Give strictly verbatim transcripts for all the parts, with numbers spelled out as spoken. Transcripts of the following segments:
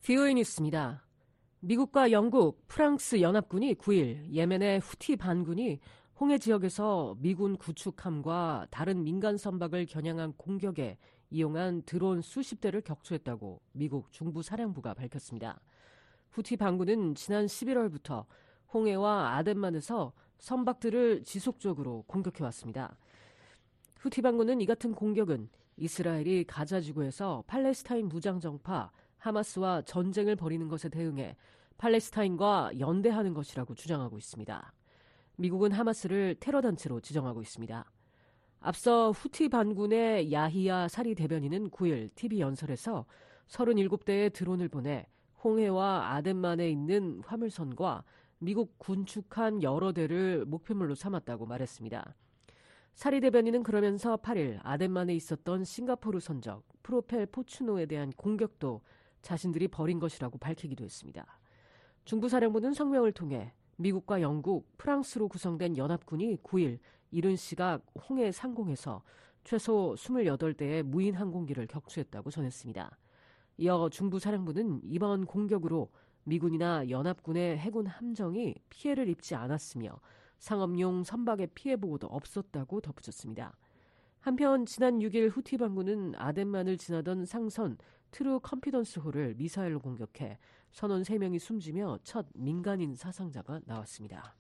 브이오에이 뉴스입니다. 미국과 영국, 프랑스 연합군이 구일 예멘의 후티 반군이 홍해 지역에서 미군 구축함과 다른 민간 선박을 겨냥한 공격에 이용한 드론 수십 대를 격추했다고 미국 중부사령부가 밝혔습니다. 후티 반군은 지난 십일월부터 홍해와 아덴만에서 선박들을 지속적으로 공격해왔습니다. 후티 반군은 이 같은 공격은 이스라엘이 가자 지구에서 팔레스타인 무장정파 하마스와 전쟁을 벌이는 것에 대응해 팔레스타인과 연대하는 것이라고 주장하고 있습니다. 미국은 하마스를 테러단체로 지정하고 있습니다. 앞서 후티 반군의 야히야 사리 대변인은 구일 티비 연설에서 서른일곱 대의 드론을 보내 홍해와 아덴만에 있는 화물선과 미국 군축한 여러 대를 목표물로 삼았다고 말했습니다. 사리 대변인은 그러면서 팔일 아덴만에 있었던 싱가포르 선적 프로펠 포추노에 대한 공격도 자신들이 벌인 것이라고 밝히기도 했습니다. 중부사령부는 성명을 통해 미국과 영국, 프랑스로 구성된 연합군이 구일 이른 시각 홍해 상공에서 최소 이십팔 대의 무인 항공기를 격추했다고 전했습니다. 이어 중부사령부는 이번 공격으로 미군이나 연합군의 해군 함정이 피해를 입지 않았으며 상업용 선박의 피해 보고도 없었다고 덧붙였습니다. 한편 지난 육일 후티 반군은 아덴만을 지나던 상선 트루 컨피던스호를 미사일로 공격해 선원 세 명이 숨지며 첫 민간인 사상자가 나왔습니다.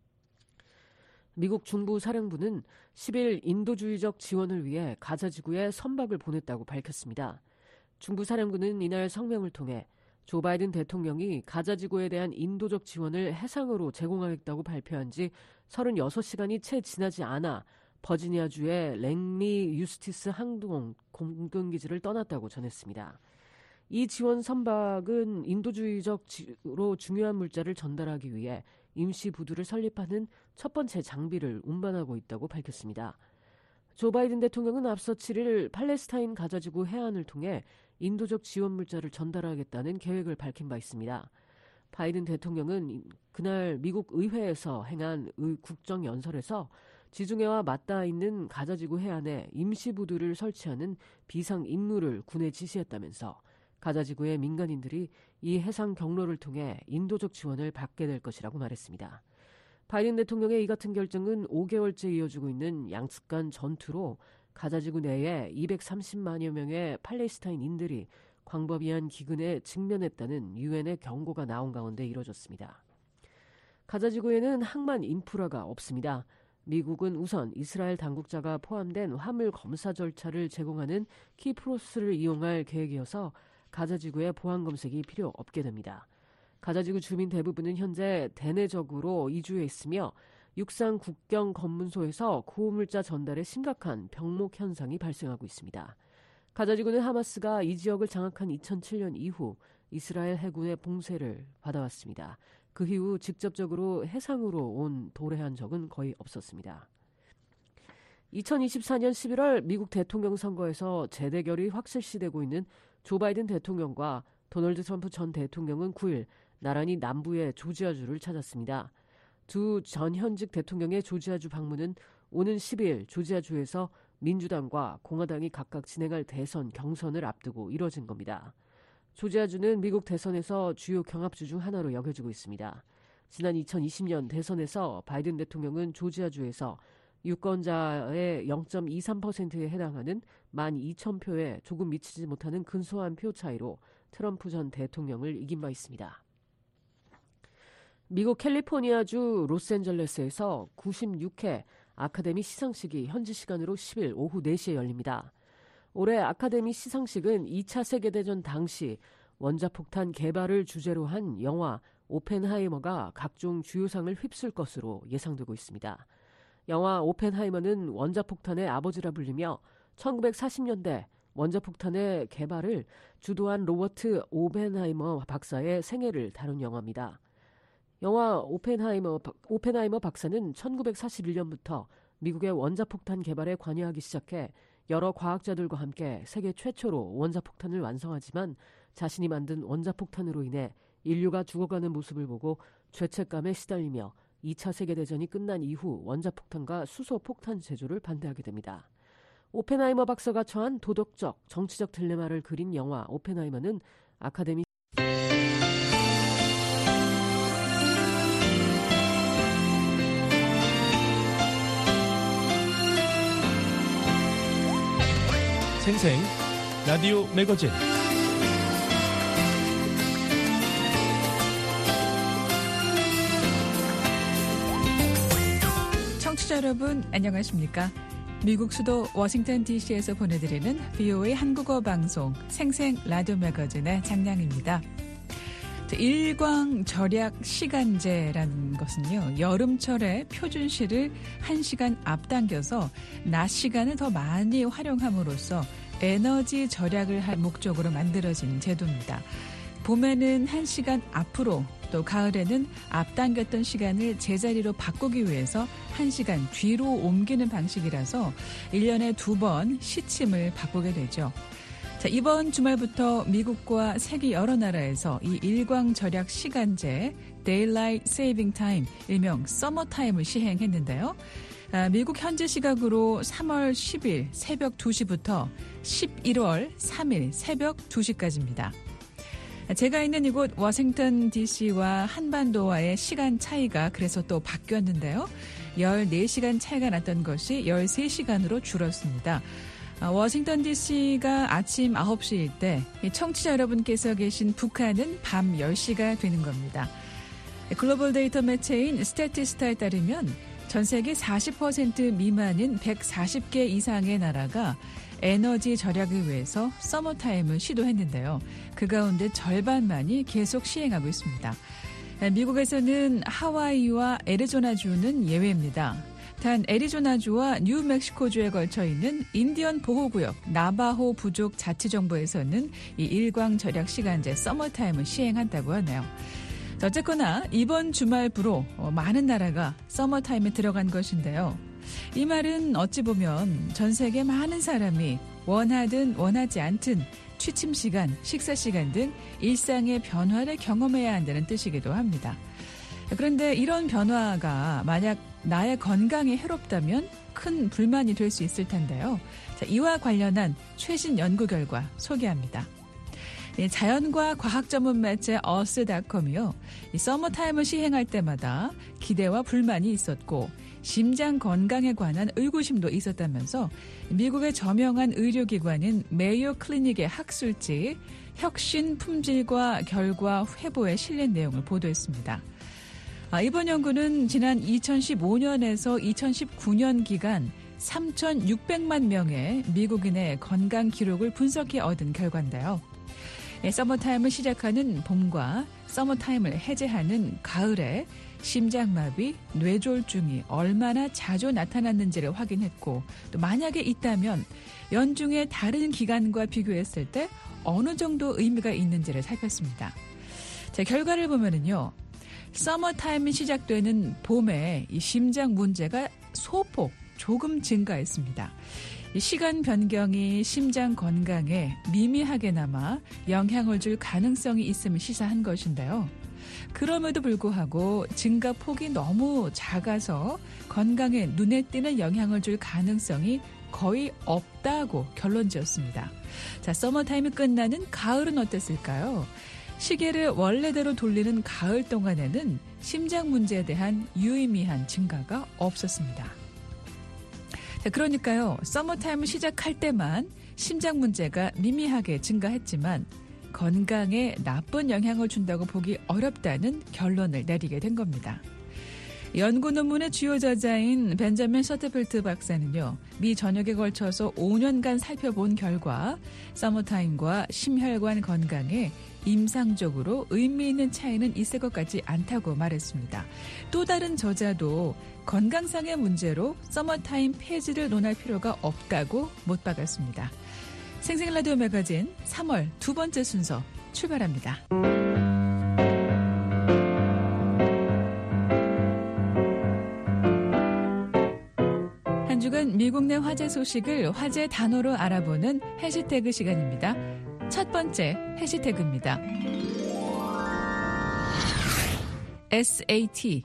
미국 중부사령부는 십일 인도주의적 지원을 위해 가자 지구에 선박을 보냈다고 밝혔습니다. 중부사령부는 이날 성명을 통해 조 바이든 대통령이 가자 지구에 대한 인도적 지원을 해상으로 제공하겠다고 발표한 지 서른여섯 시간이 채 지나지 않아 버지니아주의 랭리 유스티스 항공 공군기지를 떠났다고 전했습니다. 이 지원 선박은 인도주의적으로 중요한 물자를 전달하기 위해 임시 부두를 설립하는 첫 번째 장비를 운반하고 있다고 밝혔습니다. 조 바이든 대통령은 앞서 칠일 팔레스타인 가자지구 해안을 통해 인도적 지원 물자를 전달하겠다는 계획을 밝힌 바 있습니다. 바이든 대통령은 그날 미국 의회에서 행한 국정연설에서 지중해와 맞닿아 있는 가자지구 해안에 임시부두를 설치하는 비상 임무를 군에 지시했다면서 가자지구의 민간인들이 이 해상 경로를 통해 인도적 지원을 받게 될 것이라고 말했습니다. 바이든 대통령의 이 같은 결정은 오 개월째 이어지고 있는 양측 간 전투로 가자지구 내에 이백삼십만여 명의 팔레스타인인들이 광범위한 기근에 직면했다는 유엔의 경고가 나온 가운데 이뤄졌습니다. 가자지구에는 항만 인프라가 없습니다. 미국은 우선 이스라엘 당국자가 포함된 화물 검사 절차를 제공하는 키프로스를 이용할 계획이어서 가자지구의 보안 검색이 필요 없게 됩니다. 가자지구 주민 대부분은 현재 대내적으로 이주해 있으며 육상 국경 검문소에서 고물자 전달에 심각한 병목 현상이 발생하고 있습니다. 가자지구는 하마스가 이 지역을 장악한 이천칠년 이후 이스라엘 해군의 봉쇄를 받아왔습니다. 그 이후 직접적으로 해상으로 온 도래한 적은 거의 없었습니다. 이천이십사년 십일월 미국 대통령 선거에서 재대결이 확실시되고 있는 조 바이든 대통령과 도널드 트럼프 전 대통령은 구일 나란히 남부의 조지아주를 찾았습니다. 두 전 현직 대통령의 조지아주 방문은 오는 십일 조지아주에서 민주당과 공화당이 각각 진행할 대선 경선을 앞두고 이뤄진 겁니다. 조지아주는 미국 대선에서 주요 경합주 중 하나로 여겨지고 있습니다. 지난 이천이십년 대선에서 바이든 대통령은 조지아주에서 유권자의 영 점 이삼 퍼센트에 해당하는 만 이천 표에 조금 미치지 못하는 근소한 표 차이로 트럼프 전 대통령을 이긴 바 있습니다. 미국 캘리포니아주 로스앤젤레스에서 구십육 회 아카데미 시상식이 현지 시간으로 십일 오후 네 시에 열립니다. 올해 아카데미 시상식은 이 차 세계대전 당시 원자폭탄 개발을 주제로 한 영화 오펜하이머가 각종 주요상을 휩쓸 것으로 예상되고 있습니다. 영화 오펜하이머는 원자폭탄의 아버지라 불리며 천구백사십년대 원자폭탄의 개발을 주도한 로버트 오펜하이머 박사의 생애를 다룬 영화입니다. 영화 오펜하이머, 오펜하이머 박사는 천구백사십일년부터 미국의 원자폭탄 개발에 관여하기 시작해 여러 과학자들과 함께 세계 최초로 원자폭탄을 완성하지만 자신이 만든 원자폭탄으로 인해 인류가 죽어가는 모습을 보고 죄책감에 시달리며 이 차 세계대전이 끝난 이후 원자폭탄과 수소폭탄 제조를 반대하게 됩니다. 오펜하이머 박사가 처한 도덕적, 정치적 딜레마를 그린 영화 오펜하이머는 아카데미 생생 라디오 매거진. 청취자 여러분 안녕하십니까? 미국 수도 워싱턴 디씨에서 보내드리는 브이오에이 한국어 방송 생생 라디오 매거진의 장량입니다. 일광절약 시간제라는 것은요, 여름철에 표준시를 한 시간 앞당겨서 낮 시간을 더 많이 활용함으로써 에너지 절약을 할 목적으로 만들어진 제도입니다. 봄에는 한 시간 앞으로, 또 가을에는 앞당겼던 시간을 제자리로 바꾸기 위해서 한 시간 뒤로 옮기는 방식이라서 일 년에 두 번 시침을 바꾸게 되죠. 자, 이번 주말부터 미국과 세계 여러 나라에서 이 일광 절약 시간제 Daylight Saving Time, 일명 서머타임을 시행했는데요. 아, 미국 현지 시각으로 삼월 십일 새벽 두 시부터 십일월 삼일 새벽 두 시까지입니다. 제가 있는 이곳 워싱턴 디씨와 한반도와의 시간 차이가 그래서 또 바뀌었는데요. 열네 시간 차이가 났던 것이 열세 시간으로 줄었습니다. 워싱턴 디씨가 아침 아홉 시일 때 청취자 여러분께서 계신 북한은 밤 열 시가 되는 겁니다. 글로벌 데이터 매체인 스태티스타에 따르면 전 세계 사십 퍼센트 미만인 백사십 개 이상의 나라가 에너지 절약을 위해서 서머타임을 시도했는데요. 그 가운데 절반만이 계속 시행하고 있습니다. 미국에서는 하와이와 애리조나주는 예외입니다. 단 애리조나주와 뉴멕시코주에 걸쳐 있는 인디언 보호구역 나바호 부족 자치정부에서는 이 일광 절약 시간제 서머타임을 시행한다고 하네요. 어쨌거나 이번 주말부로 많은 나라가 서머타임에 들어간 것인데요. 이 말은 어찌 보면 전 세계 많은 사람이 원하든 원하지 않든 취침 시간, 식사 시간 등 일상의 변화를 경험해야 한다는 뜻이기도 합니다. 그런데 이런 변화가 만약 나의 건강에 해롭다면 큰 불만이 될 수 있을 텐데요. 자, 이와 관련한 최신 연구 결과 소개합니다. 자연과 과학 전문 매체 어스닷컴이요. 서머타임을 시행할 때마다 기대와 불만이 있었고 심장 건강에 관한 의구심도 있었다면서 미국의 저명한 의료기관인 메이오 클리닉의 학술지 혁신 품질과 결과 회보에 실린 내용을 보도했습니다. 아, 이번 연구는 지난 이천십오 년에서 이천십구 년 기간 삼천육백만 명의 미국인의 건강 기록을 분석해 얻은 결과인데요. 네, 서머타임을 시작하는 봄과 서머타임을 해제하는 가을에 심장마비, 뇌졸중이 얼마나 자주 나타났는지를 확인했고 또 만약에 있다면 연중의 다른 기간과 비교했을 때 어느 정도 의미가 있는지를 살폈습니다. 자, 결과를 보면은요. 서머타임이 시작되는 봄에 이 심장 문제가 소폭 조금 증가했습니다. 이 시간 변경이 심장 건강에 미미하게나마 영향을 줄 가능성이 있음을 시사한 것인데요. 그럼에도 불구하고 증가 폭이 너무 작아서 건강에 눈에 띄는 영향을 줄 가능성이 거의 없다고 결론지었습니다. 자, 서머타임이 끝나는 가을은 어땠을까요? 시계를 원래대로 돌리는 가을 동안에는 심장 문제에 대한 유의미한 증가가 없었습니다. 자, 그러니까요, 서머타임을 시작할 때만 심장 문제가 미미하게 증가했지만 건강에 나쁜 영향을 준다고 보기 어렵다는 결론을 내리게 된 겁니다. 연구 논문의 주요 저자인 벤자민 셔틀필트 박사는요, 미 전역에 걸쳐서 오 년간 살펴본 결과 서머타임과 심혈관 건강에 임상적으로 의미 있는 차이는 있을 것 같지 않다고 말했습니다. 또 다른 저자도 건강상의 문제로 서머타임 폐지를 논할 필요가 없다고 못 박았습니다. 생생라디오 매거진 삼월 두 번째 순서 출발합니다. 한 주간 미국 내 화제 소식을 화제 단어로 알아보는 해시태그 시간입니다. 첫 번째 해시태그입니다. 에스에이티.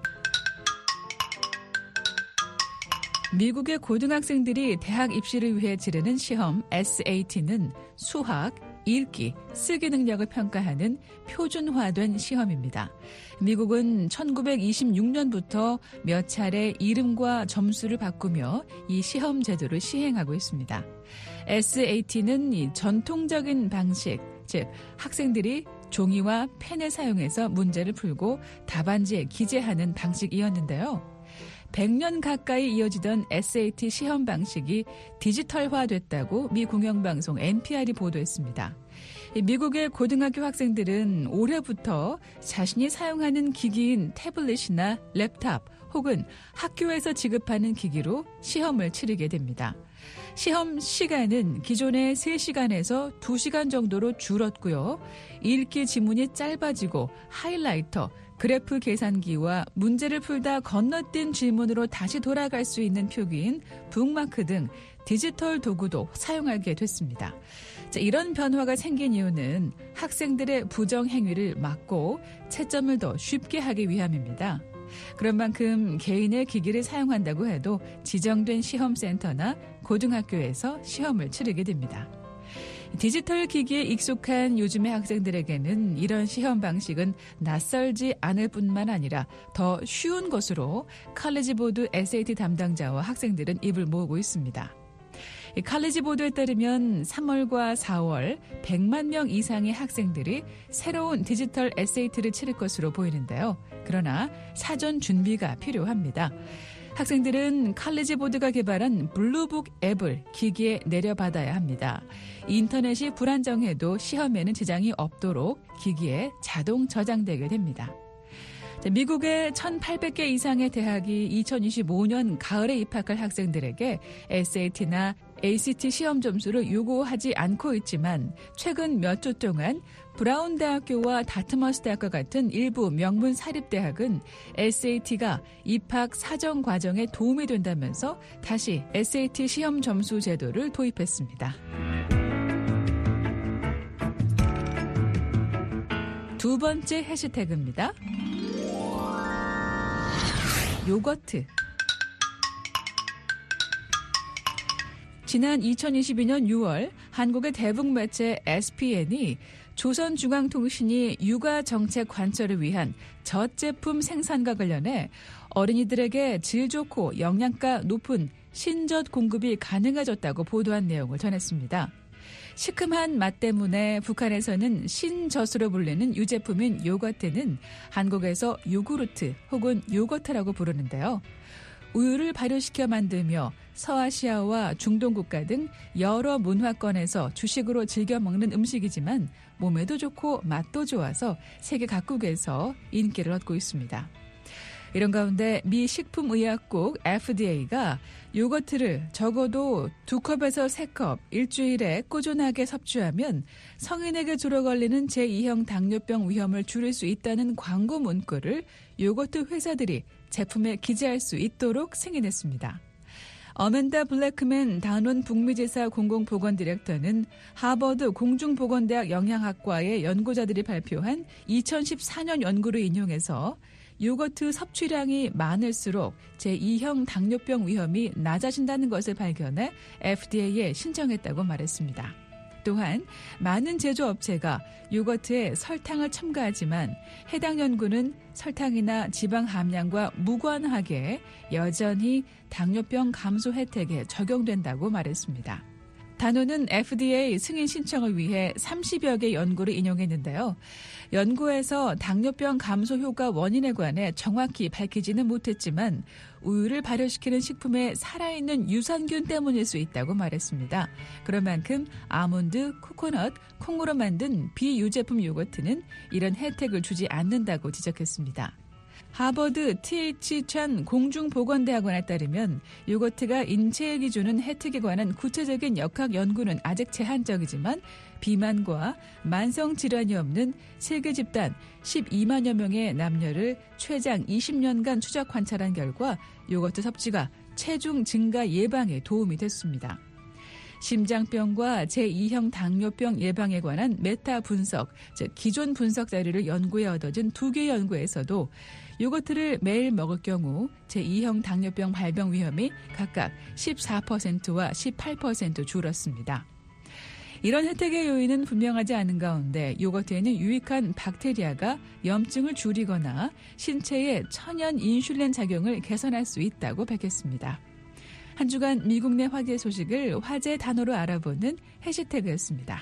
미국의 고등학생들이 대학 입시를 위해 치르는 시험 에스에이티는 수학, 읽기, 쓰기 능력을 평가하는 표준화된 시험입니다. 미국은 천구백이십육 년부터 몇 차례 이름과 점수를 바꾸며 이 시험 제도를 시행하고 있습니다. 에스에이티는 이 전통적인 방식, 즉 학생들이 종이와 펜을 사용해서 문제를 풀고 답안지에 기재하는 방식이었는데요. 백 년 가까이 이어지던 에스에이티 시험 방식이 디지털화됐다고 미 공영방송 엔피알이 보도했습니다. 미국의 고등학교 학생들은 올해부터 자신이 사용하는 기기인 태블릿이나 랩탑 혹은 학교에서 지급하는 기기로 시험을 치르게 됩니다. 시험 시간은 기존의 세 시간에서 두 시간 정도로 줄었고요. 읽기 지문이 짧아지고 하이라이터, 그래프 계산기와 문제를 풀다 건너뛴 질문으로 다시 돌아갈 수 있는 표기인 북마크 등 디지털 도구도 사용하게 됐습니다. 자, 이런 변화가 생긴 이유는 학생들의 부정 행위를 막고 채점을 더 쉽게 하기 위함입니다. 그런 만큼 개인의 기기를 사용한다고 해도 지정된 시험센터나 고등학교에서 시험을 치르게 됩니다. 디지털 기기에 익숙한 요즘의 학생들에게는 이런 시험 방식은 낯설지 않을 뿐만 아니라 더 쉬운 것으로 칼리지 보드 에스에이티 담당자와 학생들은 입을 모으고 있습니다. 칼리지 보드에 따르면 삼월과 사월 백만 명 이상의 학생들이 새로운 디지털 에스에이티를 치를 것으로 보이는데요. 그러나 사전 준비가 필요합니다. 학생들은 칼리지 보드가 개발한 블루북 앱을 기기에 내려받아야 합니다. 인터넷이 불안정해도 시험에는 지장이 없도록 기기에 자동 저장되게 됩니다. 미국의 천팔백 개 이상의 대학이 이천이십오 년 가을에 입학할 학생들에게 에스에이티나 에이씨티 시험 점수를 요구하지 않고 있지만 최근 몇 주 동안 브라운 대학교와 다트머스 대학과 같은 일부 명문 사립대학은 에스에이티가 입학 사정 과정에 도움이 된다면서 다시 에스에이티 시험 점수 제도를 도입했습니다. 두 번째 해시태그입니다. 요거트. 지난 이천이십이 년 유월 한국의 대북 매체 에스피엔이 조선중앙통신이 육아정책 관철을 위한 젖제품 생산과 관련해 어린이들에게 질 좋고 영양가 높은 신젖 공급이 가능해졌다고 보도한 내용을 전했습니다. 시큼한 맛 때문에 북한에서는 신젖으로 불리는 유제품인 요거트는 한국에서 요구르트 혹은 요거트라고 부르는데요. 우유를 발효시켜 만들며 서아시아와 중동 국가 등 여러 문화권에서 주식으로 즐겨 먹는 음식이지만 몸에도 좋고 맛도 좋아서 세계 각국에서 인기를 얻고 있습니다. 이런 가운데 미 식품의약국 에프디에이가 요거트를 적어도 두 컵에서 세 컵 일주일에 꾸준하게 섭취하면 성인에게 주로 걸리는 제이형 당뇨병 위험을 줄일 수 있다는 광고 문구를 요거트 회사들이 제품에 기재할 수 있도록 승인했습니다. 어멘다 블랙맨 단원 북미지사 공공보건 디렉터는 하버드 공중보건대학 영양학과의 연구자들이 발표한 이천십사 년 연구를 인용해서 요거트 섭취량이 많을수록 제이형 당뇨병 위험이 낮아진다는 것을 발견해 에프디에이에 신청했다고 말했습니다. 또한 많은 제조업체가 요거트에 설탕을 첨가하지만 해당 연구는 설탕이나 지방 함량과 무관하게 여전히 당뇨병 감소 혜택에 적용된다고 말했습니다. 단원은 에프디에이 승인 신청을 위해 삼십여 개 연구를 인용했는데요. 연구에서 당뇨병 감소 효과 원인에 관해 정확히 밝히지는 못했지만 우유를 발효시키는 식품에 살아있는 유산균 때문일 수 있다고 말했습니다. 그런 만큼 아몬드, 코코넛, 콩으로 만든 비유제품 요거트는 이런 혜택을 주지 않는다고 지적했습니다. 하버드 티에이치 찬 공중보건대학원에 따르면 요거트가 인체에게 주는 혜택에 관한 구체적인 역학 연구는 아직 제한적이지만 비만과 만성질환이 없는 세계 집단 십이만여 명의 남녀를 최장 이십 년간 추적 관찰한 결과 요거트 섭취가 체중 증가 예방에 도움이 됐습니다. 심장병과 제이형 당뇨병 예방에 관한 메타 분석, 즉 기존 분석 자료를 연구해 얻어진 두 개의 연구에서도 요거트를 매일 먹을 경우 제이형 당뇨병 발병 위험이 각각 십사 퍼센트와 십팔 퍼센트 줄었습니다. 이런 혜택의 요인은 분명하지 않은 가운데 요거트에는 유익한 박테리아가 염증을 줄이거나 신체의 천연 인슐린 작용을 개선할 수 있다고 밝혔습니다. 한 주간 미국 내 화제 소식을 화제 단어로 알아보는 해시태그였습니다.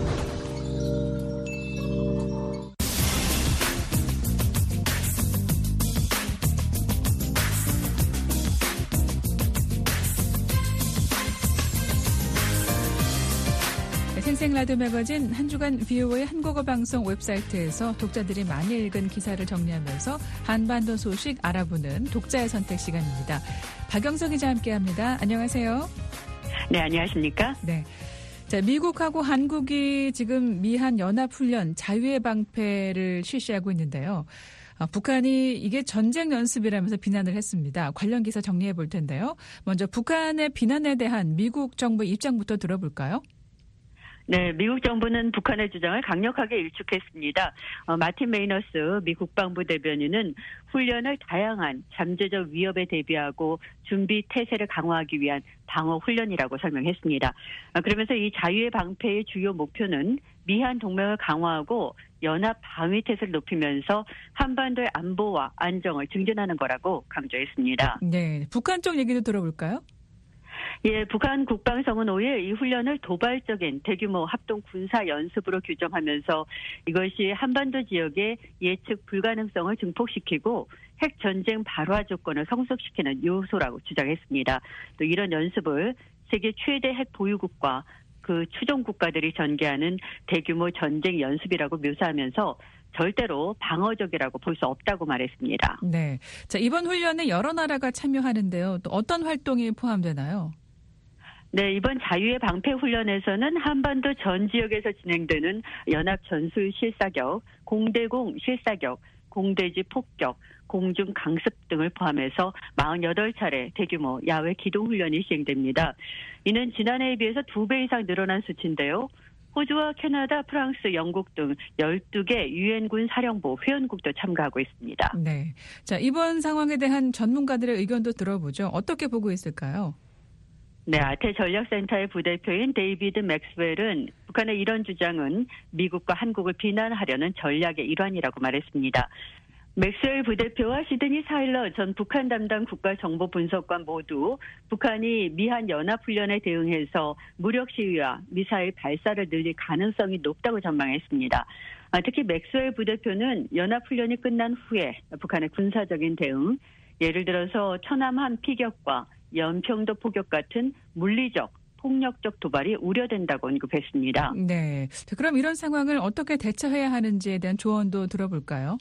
생생라디오 매거진 한 주간 비오에이 한국어 방송 웹사이트에서 독자들이 많이 읽은 기사를 정리하면서 한반도 소식 알아보는 독자의 선택 시간입니다. 박영석 기자 함께합니다. 안녕하세요. 네, 안녕하십니까? 네. 자, 미국하고 한국이 지금 미한 연합훈련 자유의 방패를 실시하고 있는데요. 아, 북한이 이게 전쟁 연습이라면서 비난을 했습니다. 관련 기사 정리해 볼 텐데요. 먼저 북한의 비난에 대한 미국 정부 입장부터 들어볼까요? 네, 미국 정부는 북한의 주장을 강력하게 일축했습니다. 어, 마틴 메이너스 미 국방부 대변인은 훈련을 다양한 잠재적 위협에 대비하고 준비 태세를 강화하기 위한 방어 훈련이라고 설명했습니다. 어, 그러면서 이 자유의 방패의 주요 목표는 미한 동맹을 강화하고 연합 방위 태세를 높이면서 한반도의 안보와 안정을 증진하는 거라고 강조했습니다. 네, 북한 쪽 얘기도 들어볼까요? 예, 북한 국방성은 오일 이 훈련을 도발적인 대규모 합동 군사 연습으로 규정하면서 이것이 한반도 지역의 예측 불가능성을 증폭시키고 핵 전쟁 발화 조건을 성숙시키는 요소라고 주장했습니다. 또 이런 연습을 세계 최대 핵 보유국과 그 추종 국가들이 전개하는 대규모 전쟁 연습이라고 묘사하면서 절대로 방어적이라고 볼 수 없다고 말했습니다. 네, 자 이번 훈련에 여러 나라가 참여하는데요. 또 어떤 활동이 포함되나요? 네, 이번 자유의 방패 훈련에서는 한반도 전 지역에서 진행되는 연합 전술 실사격, 공대공 실사격, 공대지 폭격, 공중 강습 등을 포함해서 사십팔 차례 대규모 야외 기동 훈련이 시행됩니다. 이는 지난해에 비해서 두 배 이상 늘어난 수치인데요. 호주와 캐나다, 프랑스, 영국 등 열두 개 유엔군 사령부 회원국도 참가하고 있습니다. 네, 자 이번 상황에 대한 전문가들의 의견도 들어보죠. 어떻게 보고 있을까요? 네, 아태 전략센터의 부대표인 데이비드 맥스웰은 북한의 이런 주장은 미국과 한국을 비난하려는 전략의 일환이라고 말했습니다. 맥스웰 부대표와 시드니 사일러 전 북한 담당 국가정보분석관 모두 북한이 미한 연합훈련에 대응해서 무력 시위와 미사일 발사를 늘릴 가능성이 높다고 전망했습니다. 특히 맥스웰 부대표는 연합훈련이 끝난 후에 북한의 군사적인 대응, 예를 들어서 천안함 피격과 연평도 포격 같은 물리적, 폭력적 도발이 우려된다고 언급했습니다. 네, 그럼 이런 상황을 어떻게 대처해야 하는지에 대한 조언도 들어볼까요?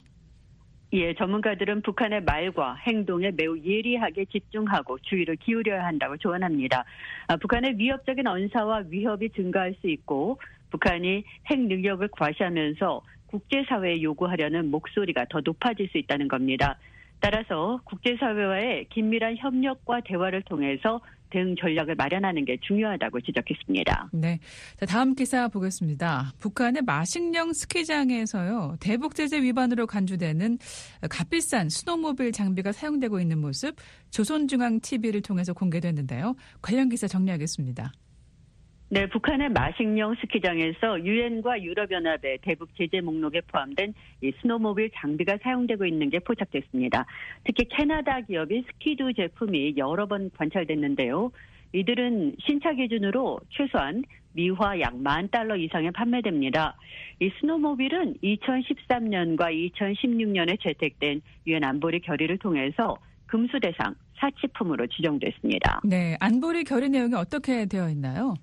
예, 전문가들은 북한의 말과 행동에 매우 예리하게 집중하고 주의를 기울여야 한다고 조언합니다. 아, 북한의 위협적인 언사와 위협이 증가할 수 있고 북한이 핵 능력을 과시하면서 국제사회에 요구하려는 목소리가 더 높아질 수 있다는 겁니다. 따라서 국제사회와의 긴밀한 협력과 대화를 통해서 대응 전략을 마련하는 게 중요하다고 지적했습니다. 네, 자, 다음 기사 보겠습니다. 북한의 마식령 스키장에서요 대북 제재 위반으로 간주되는 값비싼 스노모빌 장비가 사용되고 있는 모습 조선중앙티비를 통해서 공개됐는데요. 관련 기사 정리하겠습니다. 네, 북한의 마식령 스키장에서 유엔과 유럽연합의 대북 제재 목록에 포함된 이 스노모빌 장비가 사용되고 있는 게 포착됐습니다. 특히 캐나다 기업인 스키두 제품이 여러 번 관찰됐는데요. 이들은 신차 기준으로 최소한 미화 약 만 달러 이상에 판매됩니다. 이 스노모빌은 이천십삼 년과 이천십육 년에 채택된 유엔 안보리 결의를 통해서 금수 대상 사치품으로 지정됐습니다. 네, 안보리 결의 내용이 어떻게 되어 있나요?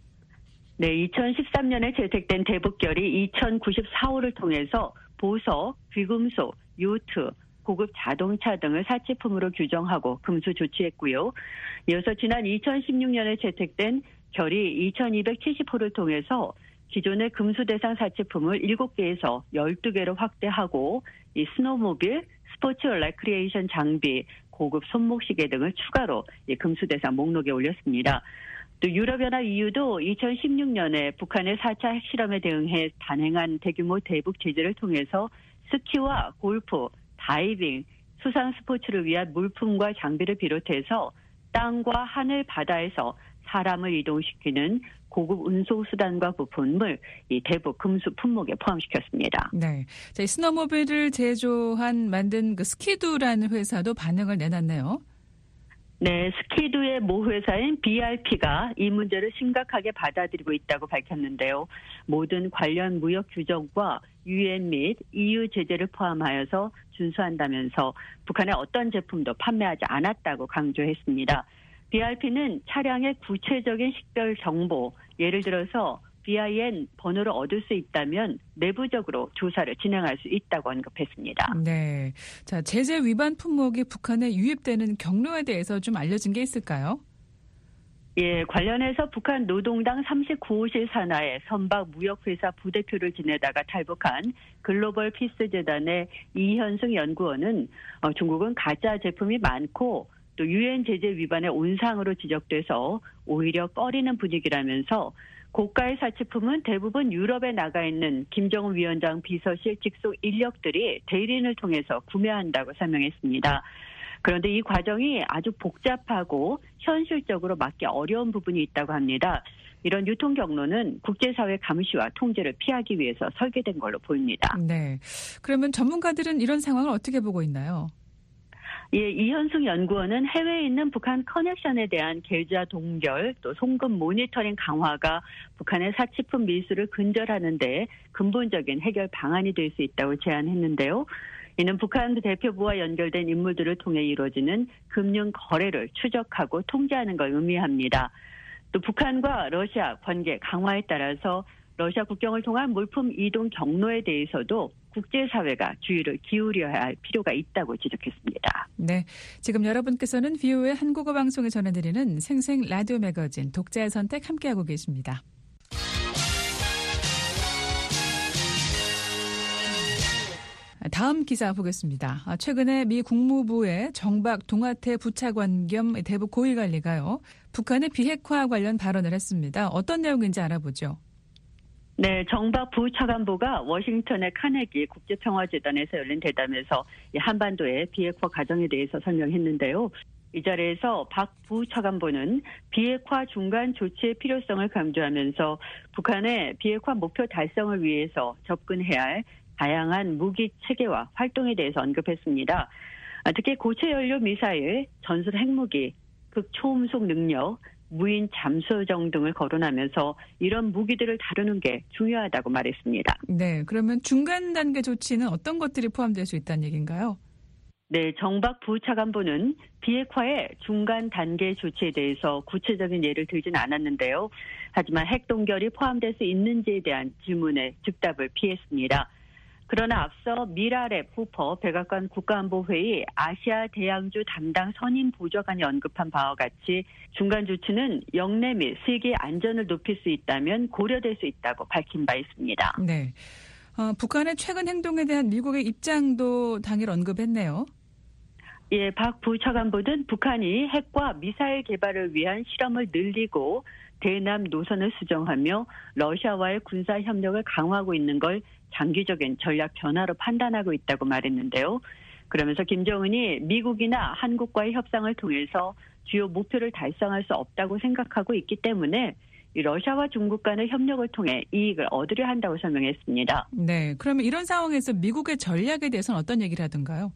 네, 이천십삼 년에 채택된 대북결의 이천구십사 호를 통해서 보석, 귀금속, 요트, 고급 자동차 등을 사치품으로 규정하고 금수 조치했고요. 이어서 지난 이천십육 년에 채택된 결의 이천이백칠십 호를 통해서 기존의 금수 대상 사치품을 일곱 개에서 열두 개로 확대하고 이 스노모빌, 스포츠 레크리에이션 장비, 고급 손목시계 등을 추가로 금수 대상 목록에 올렸습니다. 또 유럽연합 이유도 이천십육 년에 북한의 사 차 핵실험에 대응해 단행한 대규모 대북 제재를 통해서 스키와 골프, 다이빙, 수상 스포츠를 위한 물품과 장비를 비롯해서 땅과 하늘, 바다에서 사람을 이동시키는 고급 운송수단과 부품을 이 대북 금수 품목에 포함시켰습니다. 네, 자, 이 스노모빌을 제조한 만든 그 스키두라는 회사도 반응을 내놨네요. 네, 스키드의 모 회사인 비알피가 이 문제를 심각하게 받아들이고 있다고 밝혔는데요. 모든 관련 무역 규정과 유엔 및 이유 제재를 포함하여서 준수한다면서 북한의 어떤 제품도 판매하지 않았다고 강조했습니다. 비알피는 차량의 구체적인 식별 정보, 예를 들어서 비아이엔 번호를 얻을 수 있다면 내부적으로 조사를 진행할 수 있다고 언급했습니다. 네. 자, 제재 위반 품목이 북한에 유입되는 경로에 대해서 좀 알려진 게 있을까요? 예, 관련해서 북한 노동당 삼십구 호실 산하의 선박 무역회사 부대표를 지내다가 탈북한 글로벌 피스 재단의 이현승 연구원은 어, 중국은 가짜 제품이 많고 또 유엔 제재 위반의 온상으로 지적돼서 오히려 꺼리는 분위기라면서 고가의 사치품은 대부분 유럽에 나가 있는 김정은 위원장 비서실 직속 인력들이 대리인을 통해서 구매한다고 설명했습니다. 그런데 이 과정이 아주 복잡하고 현실적으로 막기 어려운 부분이 있다고 합니다. 이런 유통 경로는 국제사회 감시와 통제를 피하기 위해서 설계된 걸로 보입니다. 네. 그러면 전문가들은 이런 상황을 어떻게 보고 있나요? 예, 이현승 연구원은 해외에 있는 북한 커넥션에 대한 계좌 동결 또 송금 모니터링 강화가 북한의 사치품 밀수를 근절하는 데 근본적인 해결 방안이 될 수 있다고 제안했는데요. 이는 북한 대표부와 연결된 인물들을 통해 이루어지는 금융 거래를 추적하고 통제하는 걸 의미합니다. 또 북한과 러시아 관계 강화에 따라서 러시아 국경을 통한 물품 이동 경로에 대해서도 국제사회가 주의를 기울여야 할 필요가 있다고 지적했습니다. 네, 지금 여러분께서는 브이오에이 한국어 방송에 전해드리는 생생 라디오 매거진 독자의 선택 함께하고 계십니다. 다음 기사 보겠습니다. 최근에 미 국무부의 정박 동아태 부차관 겸 대북 고위관리가요, 북한의 비핵화 관련 발언을 했습니다. 어떤 내용인지 알아보죠. 네, 정박 부차관보가 워싱턴의 카네기 국제평화재단에서 열린 대담에서 한반도의 비핵화 과정에 대해서 설명했는데요. 이 자리에서 박 부차관보는 비핵화 중간 조치의 필요성을 강조하면서 북한의 비핵화 목표 달성을 위해서 접근해야 할 다양한 무기 체계와 활동에 대해서 언급했습니다. 특히 고체 연료 미사일, 전술 핵무기, 극초음속 능력, 무인 잠수정 등을 거론하면서 이런 무기들을 다루는 게 중요하다고 말했습니다. 네, 그러면 중간 단계 조치는 어떤 것들이 포함될 수 있다는 얘기인가요? 네, 정박 부차관보는 비핵화의 중간 단계 조치에 대해서 구체적인 예를 들지는 않았는데요. 하지만 핵 동결이 포함될 수 있는지에 대한 질문에 즉답을 피했습니다. 그러나 앞서 미라랩 후퍼 백악관 국가안보회의 아시아 대양주 담당 선임 보좌관이 언급한 바와 같이 중간 조치는 영내 및 세계 안전을 높일 수 있다면 고려될 수 있다고 밝힌 바 있습니다. 네, 어, 북한의 최근 행동에 대한 미국의 입장도 당일 언급했네요. 예, 박 부차관보는 북한이 핵과 미사일 개발을 위한 실험을 늘리고 대남 노선을 수정하며 러시아와의 군사 협력을 강화하고 있는 걸 장기적인 전략 변화로 판단하고 있다고 말했는데요. 그러면서 김정은이 미국이나 한국과의 협상을 통해서 주요 목표를 달성할 수 없다고 생각하고 있기 때문에 이 러시아와 중국 간의 협력을 통해 이익을 얻으려 한다고 설명했습니다. 네, 그러면 이런 상황에서 미국의 전략에 대해서는 어떤 얘기를 하던가요?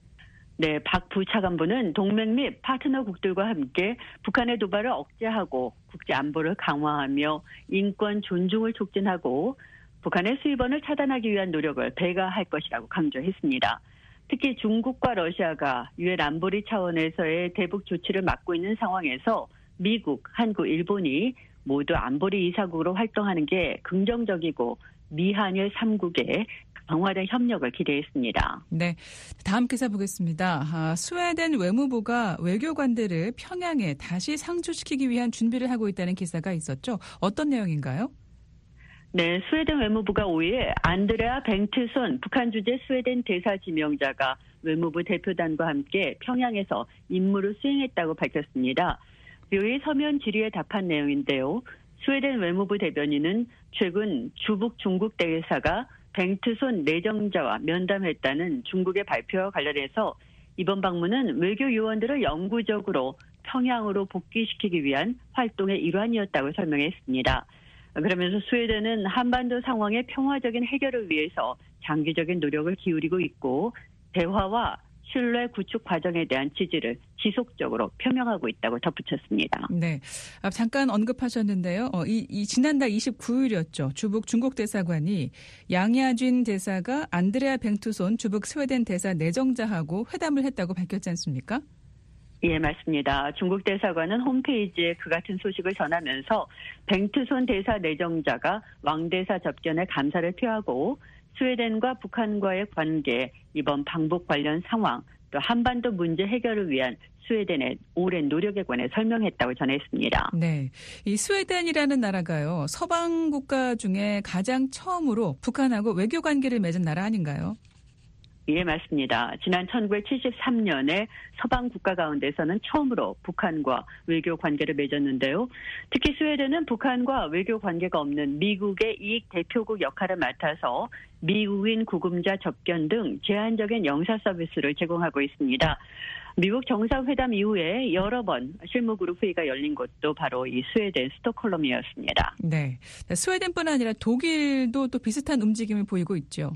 네, 박 부차관보는 동맹 및 파트너국들과 함께 북한의 도발을 억제하고 국제 안보를 강화하며 인권 존중을 촉진하고 북한의 수입원을 차단하기 위한 노력을 배가할 것이라고 강조했습니다. 특히 중국과 러시아가 유엔 안보리 차원에서의 대북 조치를 맡고 있는 상황에서 미국, 한국, 일본이 모두 안보리 이사국으로 활동하는 게 긍정적이고 미한일 삼 국의 강화된 협력을 기대했습니다. 네, 다음 기사 보겠습니다. 아, 스웨덴 외무부가 외교관들을 평양에 다시 상주시키기 위한 준비를 하고 있다는 기사가 있었죠. 어떤 내용인가요? 네, 스웨덴 외무부가 오일 안드레아 뱅트손 북한 주재 스웨덴 대사 지명자가 외무부 대표단과 함께 평양에서 임무를 수행했다고 밝혔습니다. 묘의 서면 질의에 답한 내용인데요. 스웨덴 외무부 대변인은 최근 주북 중국 대사가 뱅트손 내정자와 면담했다는 중국의 발표와 관련해서 이번 방문은 외교 요원들을 영구적으로 평양으로 복귀시키기 위한 활동의 일환이었다고 설명했습니다. 그러면서 스웨덴은 한반도 상황의 평화적인 해결을 위해서 장기적인 노력을 기울이고 있고 대화와 신뢰 구축 과정에 대한 지지를 지속적으로 표명하고 있다고 덧붙였습니다. 네, 아, 잠깐 언급하셨는데요. 어, 이, 이 지난달 이십구일이었죠. 주북 중국 대사관이 양야쥔 대사가 안드레아 뱅투손 주북 스웨덴 대사 내정자하고 회담을 했다고 밝혔지 않습니까? 예, 맞습니다. 중국 대사관은 홈페이지에 그 같은 소식을 전하면서 뱅투손 대사 내정자가 왕 대사 접견에 감사를 표하고 스웨덴과 북한과의 관계, 이번 방북 관련 상황, 또 한반도 문제 해결을 위한 스웨덴의 오랜 노력에 관해 설명했다고 전했습니다. 네, 이 스웨덴이라는 나라가요, 서방 국가 중에 가장 처음으로 북한하고 외교 관계를 맺은 나라 아닌가요? 예, 맞습니다. 지난 천구백칠십삼년에 서방 국가 가운데서는 처음으로 북한과 외교 관계를 맺었는데요. 특히 스웨덴은 북한과 외교 관계가 없는 미국의 이익 대표국 역할을 맡아서 미국인 구금자 접견 등 제한적인 영사 서비스를 제공하고 있습니다. 미국 정상회담 이후에 여러 번 실무그룹 회의가 열린 곳도 바로 이 스웨덴 스톡홀름이었습니다. 네, 스웨덴뿐 아니라 독일도 또 비슷한 움직임을 보이고 있죠.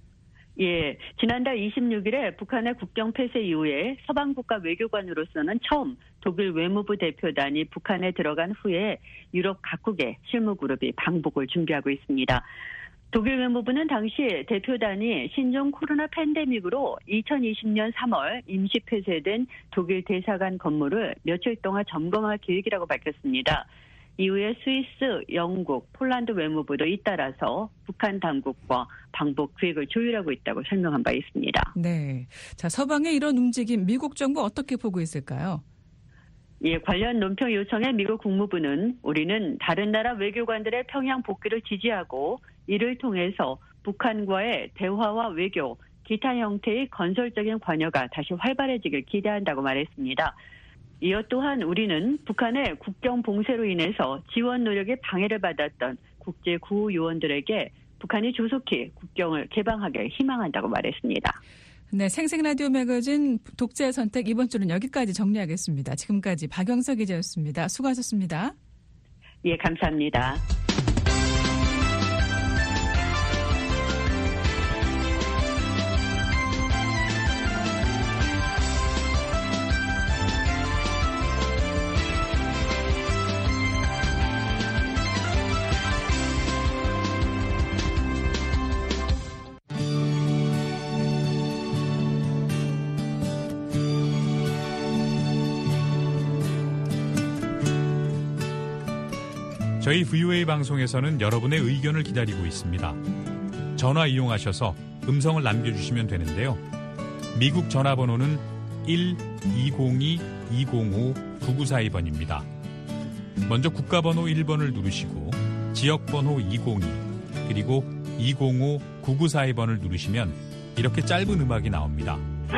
예, 지난달 이십육일에 북한의 국경 폐쇄 이후에 서방 국가 외교관으로서는 처음 독일 외무부 대표단이 북한에 들어간 후에 유럽 각국의 실무그룹이 방북을 준비하고 있습니다. 독일 외무부는 당시 대표단이 신종 코로나 팬데믹으로 이천이십년 삼월 임시 폐쇄된 독일 대사관 건물을 며칠 동안 점검할 계획이라고 밝혔습니다. 이후에 스위스, 영국, 폴란드 외무부도 잇따라서 북한 당국과 방북 계획을 조율하고 있다고 설명한 바 있습니다. 네, 자, 서방의 이런 움직임 미국 정부 어떻게 보고 있을까요? 예, 관련 논평 요청에 미국 국무부는 우리는 다른 나라 외교관들의 평양 복귀를 지지하고 이를 통해서 북한과의 대화와 외교, 기타 형태의 건설적인 관여가 다시 활발해지길 기대한다고 말했습니다. 이어 또한 우리는 북한의 국경 봉쇄로 인해서 지원 노력에 방해를 받았던 국제 구호 요원들에게 북한이 조속히 국경을 개방하길 희망한다고 말했습니다. 네, 생생라디오 매거진 독재 선택 이번 주는 여기까지 정리하겠습니다. 지금까지 박영석 기자였습니다. 수고하셨습니다. 예, 감사합니다. 저희 브이오에이 방송에서는 여러분의 의견을 기다리고 있습니다. 전화 이용하셔서 음성을 남겨주시면 되는데요. 미국 전화번호는 일 이공이 이공오 구구사이 번입니다. 먼저 국가번호 일 번을 누르시고 지역번호 이공이 그리고 이공오 구구사이 번을 누르시면 이렇게 짧은 음악이 나옵니다.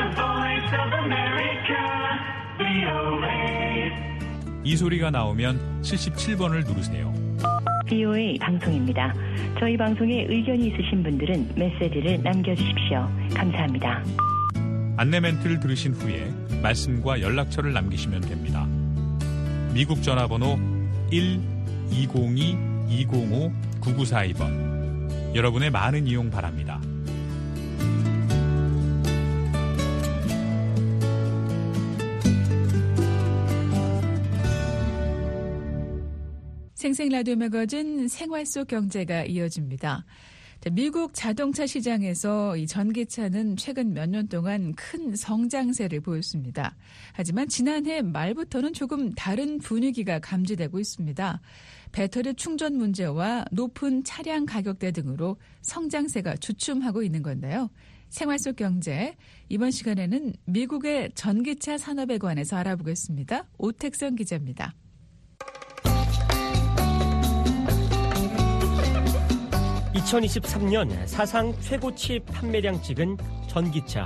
이 소리가 나오면 칠십칠 번을 누르세요. 브이오에이 방송입니다. 저희 방송에 의견이 있으신 분들은 메시지를 남겨주십시오. 감사합니다. 안내 멘트를 들으신 후에 말씀과 연락처를 남기시면 됩니다. 미국 전화번호 일 이공이 이공오 구구사이 번. 여러분의 많은 이용 바랍니다. 생생라디오 매거진 생활 속 경제가 이어집니다. 미국 자동차 시장에서 이 전기차는 최근 몇 년 동안 큰 성장세를 보였습니다. 하지만 지난해 말부터는 조금 다른 분위기가 감지되고 있습니다. 배터리 충전 문제와 높은 차량 가격대 등으로 성장세가 주춤하고 있는 건데요. 생활 속 경제, 이번 시간에는 미국의 전기차 산업에 관해서 알아보겠습니다. 오택선 기자입니다. 이천이십삼 년 사상 최고치 판매량 찍은 전기차.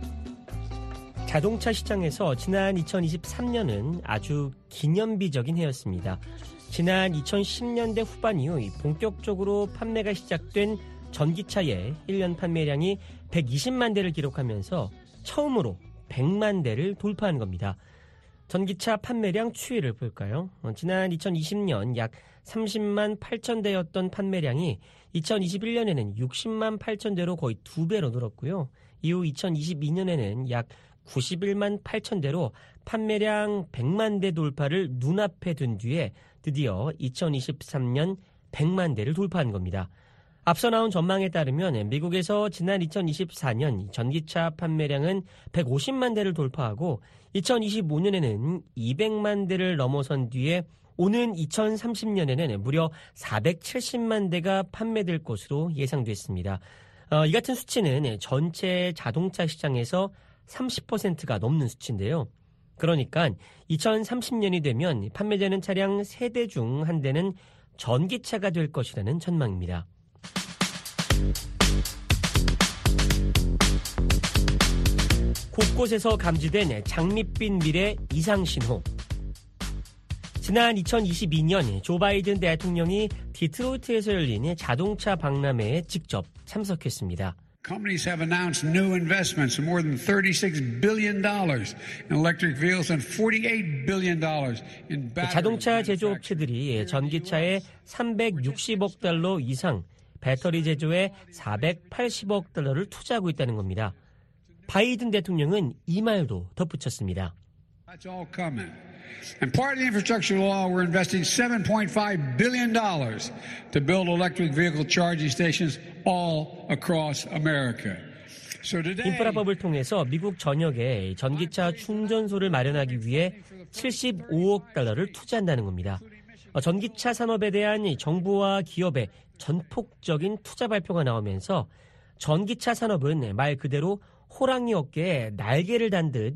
자동차 시장에서 지난 이천이십삼 년은 아주 기념비적인 해였습니다. 지난 이천십 년대 후반 이후 본격적으로 판매가 시작된 전기차의 일 년 판매량이 백이십만 대를 기록하면서 처음으로 백만 대를 돌파한 겁니다. 전기차 판매량 추이를 볼까요? 지난 이천이십 년 약 삼십만 팔천 대였던 판매량이 이천이십일 년에는 육십만 팔천 대로 거의 두 배로 늘었고요. 이후 이천이십이 년에는 약 구십일만 팔천 대로 판매량 백만 대 돌파를 눈앞에 둔 뒤에 드디어 이천이십삼 년 백만 대를 돌파한 겁니다. 앞서 나온 전망에 따르면 미국에서 지난 이천이십사 년 전기차 판매량은 백오십만 대를 돌파하고 이천이십오 년에는 이백만 대를 넘어선 뒤에 오는 이천삼십 년에는 무려 사백칠십만 대가 판매될 것으로 예상됐습니다. 어, 이 같은 수치는 전체 자동차 시장에서 삼십 퍼센트가 넘는 수치인데요. 그러니까 이천삼십 년이 되면 판매되는 차량 세 대 중 한 대는 전기차가 될 것이라는 전망입니다. 곳곳에서 감지된 장밋빛 미래 이상신호. 지난 이천이십이 년 조 바이든 대통령이 디트로이트에서 열린 자동차 박람회에 직접 참석했습니다. Companies have announced new investments of more than thirty-six billion dollars in electric vehicles and forty-eight billion dollars in battery. 자동차 제조업체들이 전기차에 삼백육십억 달러 이상, 배터리 제조에 사백팔십억 달러를 투자하고 있다는 겁니다. 바이든 대통령은 이 말도 덧붙였습니다. That's all coming. And part of the infrastructure law, we're investing seven point five billion dollars to build electric vehicle charging stations all across America. So today, 인프라법을 통해서 미국 전역에 전기차 충전소를 마련하기 위해 칠십오억 달러를 투자한다는 겁니다. 전기차 산업에 대한 정부와 기업의 전폭적인 투자 발표가 나오면서 전기차 산업은 말 그대로 호랑이 어깨에 날개를 단 듯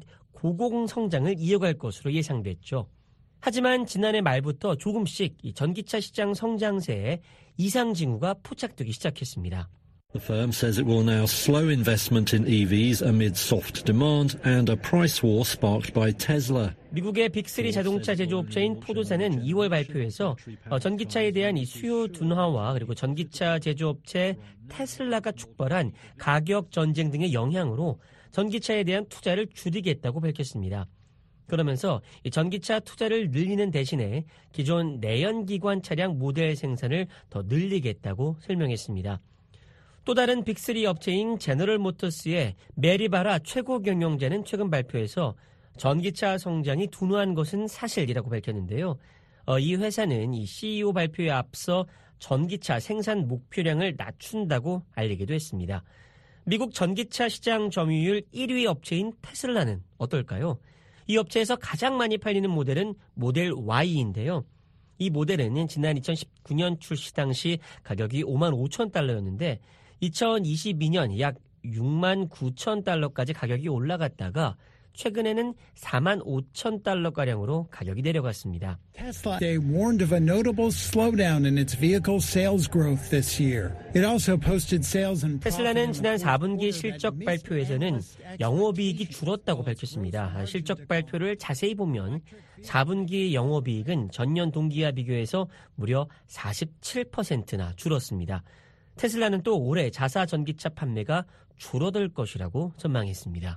고공성장을 이어갈 것으로 예상됐죠. 하지만 지난해 말부터 조금씩 이 전기차 시장 성장세에 이상 징후가 포착되기 시작했습니다. The firm says it will now slow investment in 이브이s amid soft demand and a price war sparked by Tesla. 미국의 빅쓰리 자동차 제조업체인 포도사는 이월 발표에서 전기차에 대한 이 수요 둔화와 그리고 전기차 제조업체 테슬라가 촉발한 가격 전쟁 등의 영향으로 전기차에 대한 투자를 줄이겠다고 밝혔습니다. 그러면서 이 전기차 투자를 늘리는 대신에 기존 내연기관 차량 모델 생산을 더 늘리겠다고 설명했습니다. 또 다른 빅쓰리 업체인 제너럴 모터스의 메리 바라 최고 경영자는 최근 발표에서 전기차 성장이 둔화한 것은 사실이라고 밝혔는데요. 어, 이 회사는 이 씨이오 발표에 앞서 전기차 생산 목표량을 낮춘다고 알리기도 했습니다. 미국 전기차 시장 점유율 일 위 업체인 테슬라는 어떨까요? 이 업체에서 가장 많이 팔리는 모델은 모델 Y인데요. 이 모델은 지난 이천십구 년 출시 당시 가격이 오만 오천 달러였는데 이천이십이 년 약 육만 구천 달러까지 가격이 올라갔다가 최근에는 사만 오천 달러가량으로 가격이 내려갔습니다. Tesla they warned of a notable slowdown in its vehicle sales growth this year. It also posted sales and 테슬라는 지난 사 분기 실적 발표에서는 영업이익이 줄었다고 밝혔습니다. 실적 발표를 자세히 보면 사 분기 영업이익은 전년 동기와 비교해서 무려 사십칠 퍼센트나 줄었습니다. 테슬라는 또 올해 자사 전기차 판매가 줄어들 것이라고 전망했습니다.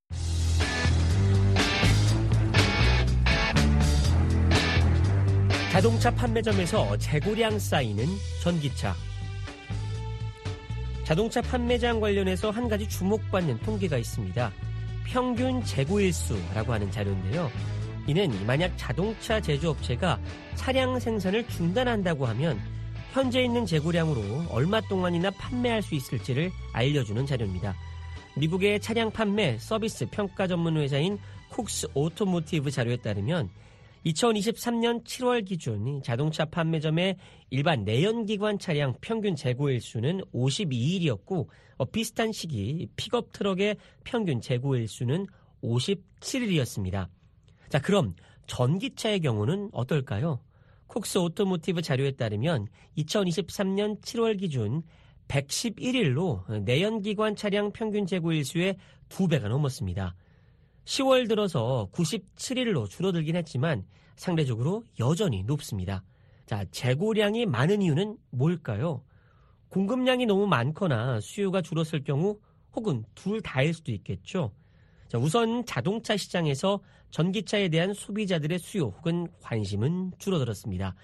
자동차 판매점에서 재고량 쌓이는 전기차. 자동차 판매장 관련해서 한 가지 주목받는 통계가 있습니다. 평균 재고일수라고 하는 자료인데요. 이는 만약 자동차 제조업체가 차량 생산을 중단한다고 하면 현재 있는 재고량으로 얼마 동안이나 판매할 수 있을지를 알려주는 자료입니다. 미국의 차량 판매 서비스 평가 전문 회사인 쿡스 오토모티브 자료에 따르면 이천이십삼 년 칠월 기준 자동차 판매점의 일반 내연기관 차량 평균 재고일수는 오십이 일이었고 어, 비슷한 시기 픽업 트럭의 평균 재고일수는 오십칠 일이었습니다. 자, 그럼 전기차의 경우는 어떨까요? 쿡스 오토모티브 자료에 따르면 이천이십삼 년 칠월 기준 백십일 일로 내연기관 차량 평균 재고일수의 두 배가 넘었습니다. 시월 들어서 구십칠 일로 줄어들긴 했지만 상대적으로 여전히 높습니다. 자, 재고량이 많은 이유는 뭘까요? 공급량이 너무 많거나 수요가 줄었을 경우 혹은 둘 다일 수도 있겠죠. 자, 우선 자동차 시장에서 전기차에 대한 소비자들의 수요 혹은 관심은 줄어들었습니다.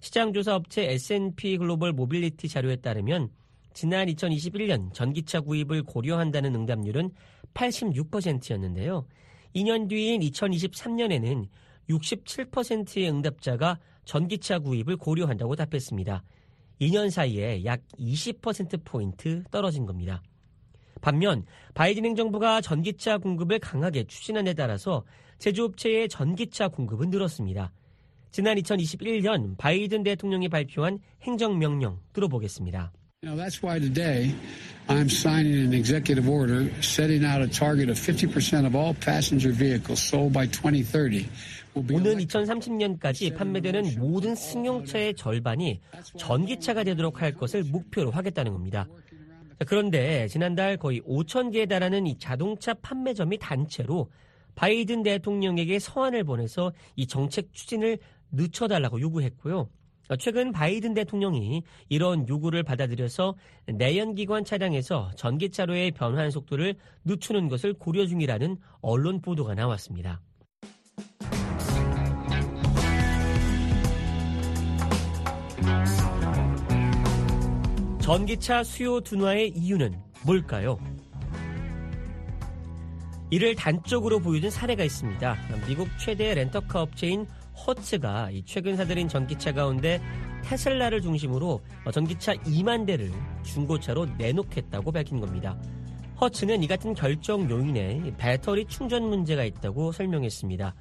시장조사 업체 에스 앤 피 글로벌 모빌리티 자료에 따르면 지난 이천이십일 년 전기차 구입을 고려한다는 응답률은 팔십육 퍼센트였는데요. 이 년 뒤인 이천이십삼 년에는 육십칠 퍼센트의 응답자가 전기차 구입을 고려한다고 답했습니다. 이 년 사이에 약 이십 퍼센트포인트 떨어진 겁니다. 반면 바이든 행정부가 전기차 공급을 강하게 추진한 데 따라서 제조업체의 전기차 공급은 늘었습니다. 지난 이천이십일 년 바이든 대통령이 발표한 행정명령 들어보겠습니다. You know, that's why today I'm signing an executive order setting out a target of fifty percent of all passenger vehicles sold by twenty thirty. 오는 이천삼십 년까지 판매되는 모든 승용차의 절반이 전기차가 되도록 할 것을 목표로 하겠다는 겁니다. 그런데 지난달 거의 오천 개에 달하는 이 자동차 판매점이 단체로 바이든 대통령에게 서한을 보내서 이 정책 추진을 늦춰달라고 요구했고요. 최근 바이든 대통령이 이런 요구를 받아들여서 내연기관 차량에서 전기차로의 변환 속도를 늦추는 것을 고려 중이라는 언론 보도가 나왔습니다. 전기차 수요 둔화의 이유는 뭘까요? 이를 단적으로 보여준 사례가 있습니다. 미국 최대 렌터카 업체인 허츠가 최근 사들인 전기차 가운데 테슬라를 중심으로 전기차 이만 대를 중고차로 내놓겠다고 밝힌 겁니다. 허츠는 이 같은 결정 요인에 배터리 충전 문제가 있다고 설명했습니다.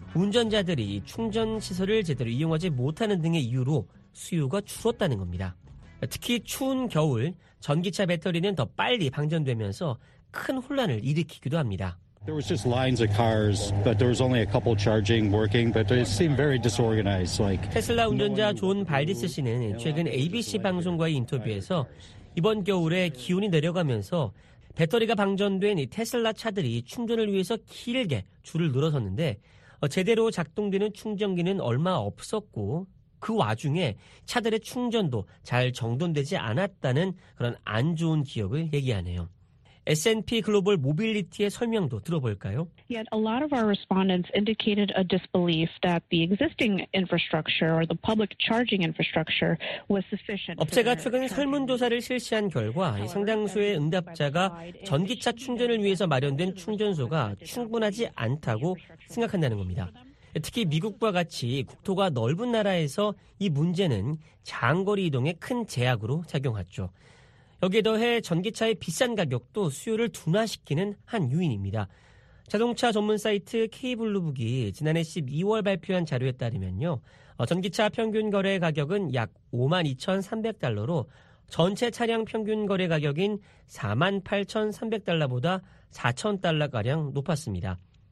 운전자들이 충전 시설을 제대로 이용하지 못하는 등의 이유로 수요가 줄었다는 겁니다. 특히 추운 겨울 전기차 배터리는 더 빨리 방전되면서 큰 혼란을 일으키기도 합니다. There was just lines of cars, but there was only a couple charging, working, but it seemed very disorganized. Like 테슬라 운전자 존 발디스 씨는 최근 에이비씨 방송과의 인터뷰에서 이번 겨울에 기온이 내려가면서 배터리가 방전된 이 테슬라 차들이 충전을 위해서 길게 줄을 늘어섰는데 제대로 작동되는 충전기는 얼마 없었고 그 와중에 차들의 충전도 잘 정돈되지 않았다는 그런 안 좋은 기억을 얘기하네요. 에스 앤 피 글로벌 모빌리티의 설명도 들어볼까요? Yet a lot of our respondents indicated a disbelief that the existing infrastructure or the public charging infrastructure was sufficient. 업체가 최근 설문조사를 실시한 결과 상당수의 응답자가 전기차 충전을 위해서 마련된 충전소가 충분하지 않다고 생각한다는 겁니다. 특히 미국과 같이 국토가 넓은 나라에서 이 문제는 장거리 이동에 큰 제약으로 작용하죠. 여기에 더해 전기차의 비싼 가격도 수요를 둔화시키는 한 요인입니다. 자동차 전문 사이트 K블루북이 지난해 십이월 발표한 자료에 따르면요. 전기차 평균 거래 가격은 약 오만 이천삼백 달러로 전체 차량 평균 거래 가격인 사만 팔천삼백 달러보다 사천 달러가량 높았습니다.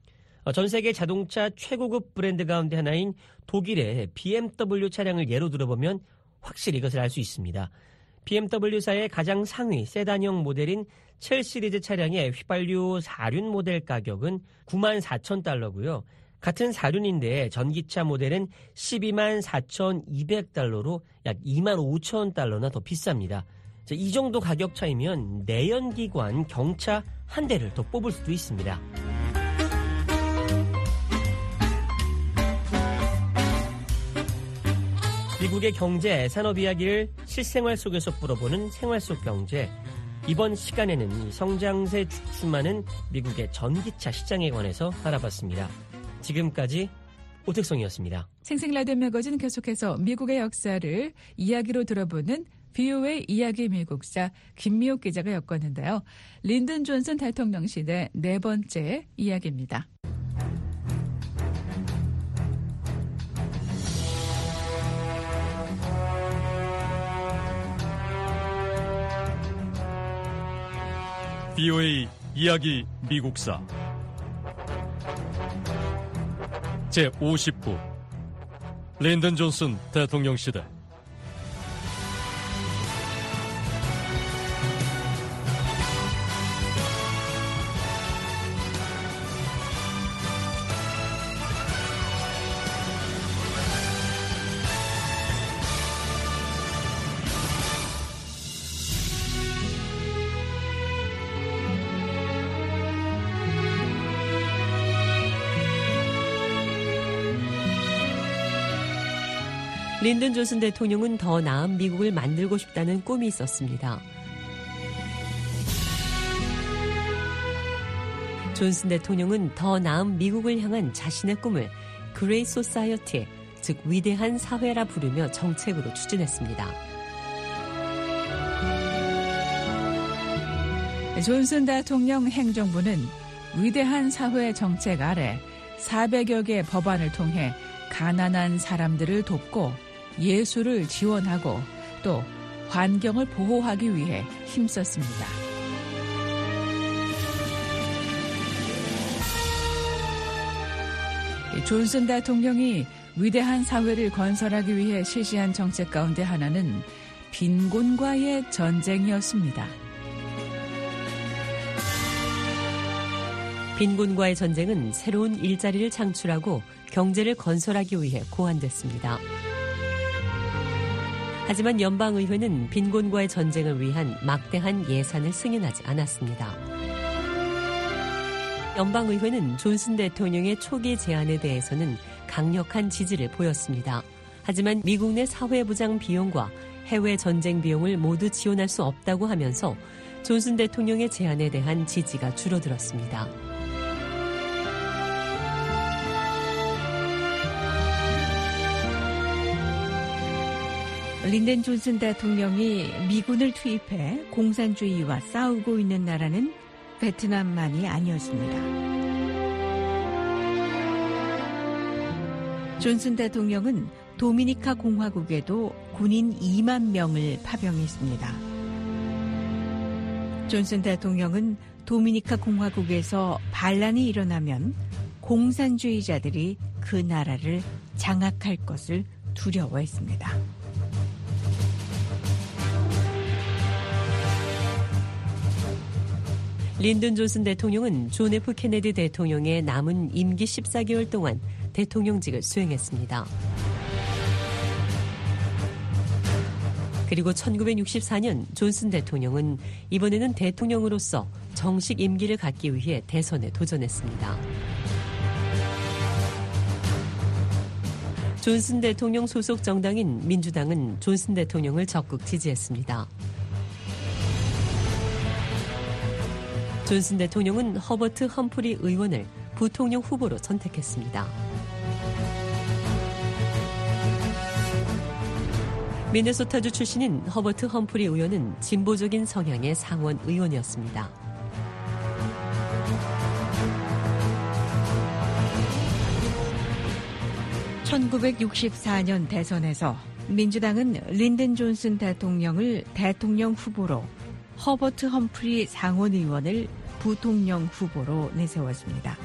전 세계 자동차 최고급 브랜드 가운데 하나인 독일의 비엠더블유 차량을 예로 들어보면 확실히 이것을 알 수 있습니다. 비엠더블유사의 가장 상위 세단형 모델인 칠 시리즈 차량의 휘발유 사륜 모델 가격은 구만 사천 달러고요. 같은 사륜인데 전기차 모델은 십이만 사천이백 달러로 약 이만 오천 달러나 더 비쌉니다. 이 정도 가격 차이면 내연기관 경차 한 대를 더 뽑을 수도 있습니다. 미국의 경제, 산업 이야기를 실생활 속에서 풀어보는 생활 속 경제. 이번 시간에는 성장세 주춤하는 미국의 전기차 시장에 관해서 알아봤습니다. 지금까지 오택성이었습니다. 생생라디오 매거진 계속해서 미국의 역사를 이야기로 들어보는 브이오에이 이야기 미국사 김미옥 기자가 엮었는데요. 린든 존슨 대통령 시대 네 번째 이야기입니다. 브이오에이 이야기 미국사 제오십 부 린든 존슨 대통령 시대 린든 존슨 대통령은 더 나은 미국을 만들고 싶다는 꿈이 있었습니다. 존슨 대통령은 더 나은 미국을 향한 자신의 꿈을 그레이트 소사이어티, 즉 위대한 사회라 부르며 정책으로 추진했습니다. 존슨 대통령 행정부는 위대한 사회 정책 아래 사백여 개 법안을 통해 가난한 사람들을 돕고 예술을 지원하고 또 환경을 보호하기 위해 힘썼습니다. 존슨 대통령이 위대한 사회를 건설하기 위해 실시한 정책 가운데 하나는 빈곤과의 전쟁이었습니다. 빈곤과의 전쟁은 새로운 일자리를 창출하고 경제를 건설하기 위해 고안됐습니다. 하지만 연방의회는 빈곤과의 전쟁을 위한 막대한 예산을 승인하지 않았습니다. 연방의회는 존슨 대통령의 초기 제안에 대해서는 강력한 지지를 보였습니다. 하지만 미국 내 사회부장 비용과 해외 전쟁 비용을 모두 지원할 수 없다고 하면서 존슨 대통령의 제안에 대한 지지가 줄어들었습니다. 린든 존슨 대통령이 미군을 투입해 공산주의와 싸우고 있는 나라는 베트남만이 아니었습니다. 존슨 대통령은 도미니카 공화국에도 군인 이만 명을 파병했습니다. 존슨 대통령은 도미니카 공화국에서 반란이 일어나면 공산주의자들이 그 나라를 장악할 것을 두려워했습니다. 린든 존슨 대통령은 존 에프 케네디 대통령의 남은 임기 십사 개월 동안 대통령직을 수행했습니다. 그리고 천구백육십사 년 존슨 대통령은 이번에는 대통령으로서 정식 임기를 갖기 위해 대선에 도전했습니다. 존슨 대통령 소속 정당인 민주당은 존슨 대통령을 적극 지지했습니다. 존슨 대통령은 허버트 험프리 의원을 부통령 후보로 선택했습니다. 미네소타주 출신인 허버트 험프리 의원은 진보적인 성향의 상원 의원이었습니다. 천구백육십사 년 대선에서 민주당은 린든 존슨 대통령을 대통령 후보로, 허버트 험프리 상원 의원을 부통령 후보로 내세웠습니다.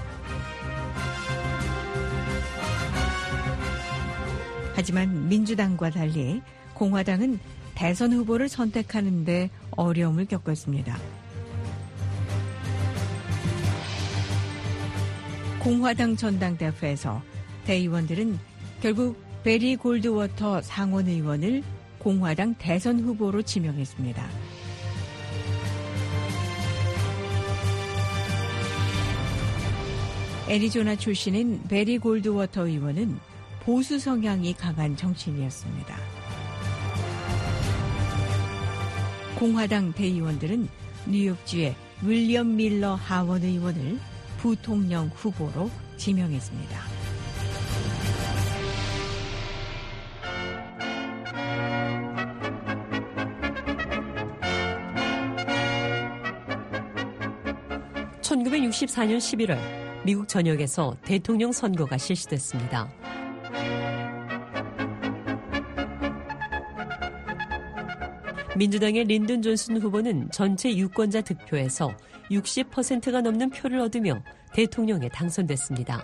하지만 민주당과 달리 공화당은 대선 후보를 선택하는 데 어려움을 겪었습니다. 공화당 전당대회에서 대의원들은 결국 베리 골드워터 상원 의원을 공화당 대선 후보로 지명했습니다. 애리조나 출신인 베리 골드워터 의원은 보수 성향이 강한 정치인이었습니다. 공화당 대의원들은 뉴욕주의 윌리엄 밀러 하원 의원을 부통령 후보로 지명했습니다. 천구백육십사 년 십일월 미국 전역에서 대통령 선거가 실시됐습니다. 민주당의 린든 존슨 후보는 전체 유권자 득표에서 육십 퍼센트가 넘는 표를 얻으며 대통령에 당선됐습니다.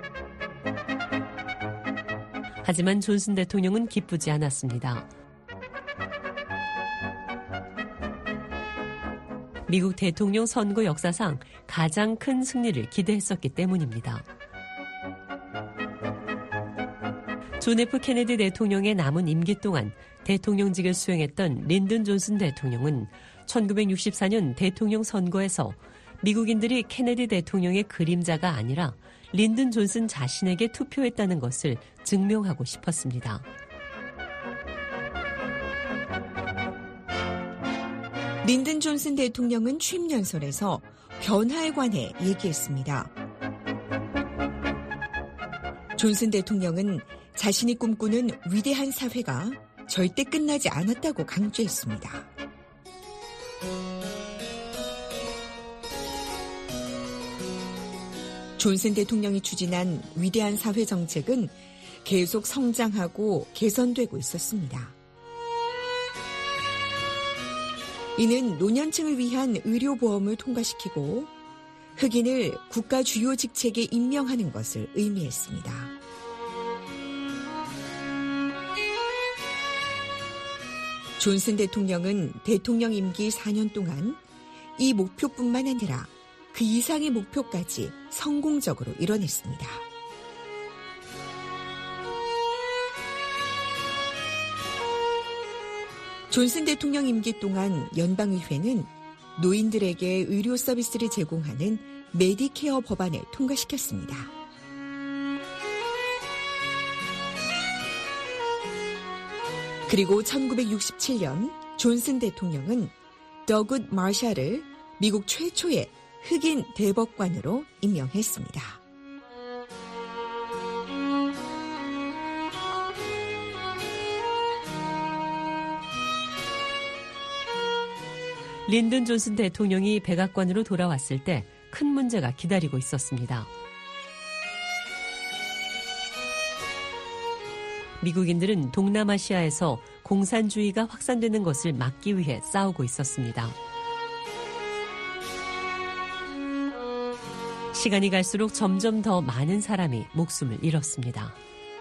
하지만 존슨 대통령은 기쁘지 않았습니다. 미국 대통령 선거 역사상 가장 큰 승리를 기대했었기 때문입니다. 존 에프 케네디 대통령의 남은 임기 동안 대통령직을 수행했던 린든 존슨 대통령은 천구백육십사 년 대통령 선거에서 미국인들이 케네디 대통령의 그림자가 아니라 린든 존슨 자신에게 투표했다는 것을 증명하고 싶었습니다. 린든 존슨 대통령은 취임 연설에서 변화에 관해 얘기했습니다. 존슨 대통령은 자신이 꿈꾸는 위대한 사회가 절대 끝나지 않았다고 강조했습니다. 존슨 대통령이 추진한 위대한 사회 정책은 계속 성장하고 개선되고 있었습니다. 이는 노년층을 위한 의료보험을 통과시키고 흑인을 국가 주요 직책에 임명하는 것을 의미했습니다. 존슨 대통령은 대통령 임기 사 년 동안 이 목표뿐만 아니라 그 이상의 목표까지 성공적으로 이뤄냈습니다. 존슨 대통령 임기 동안 연방의회는 노인들에게 의료 서비스를 제공하는 메디케어 법안을 통과시켰습니다. 그리고 천구백육십칠 년 존슨 대통령은 더굿 마샬을 미국 최초의 흑인 대법관으로 임명했습니다. 린든 존슨 대통령이 백악관으로 돌아왔을 때 큰 문제가 기다리고 있었습니다. 미국인들은 동남아시아에서 공산주의가 확산되는 것을 막기 위해 싸우고 있었습니다. 시간이 갈수록 점점 더 많은 사람이 목숨을 잃었습니다.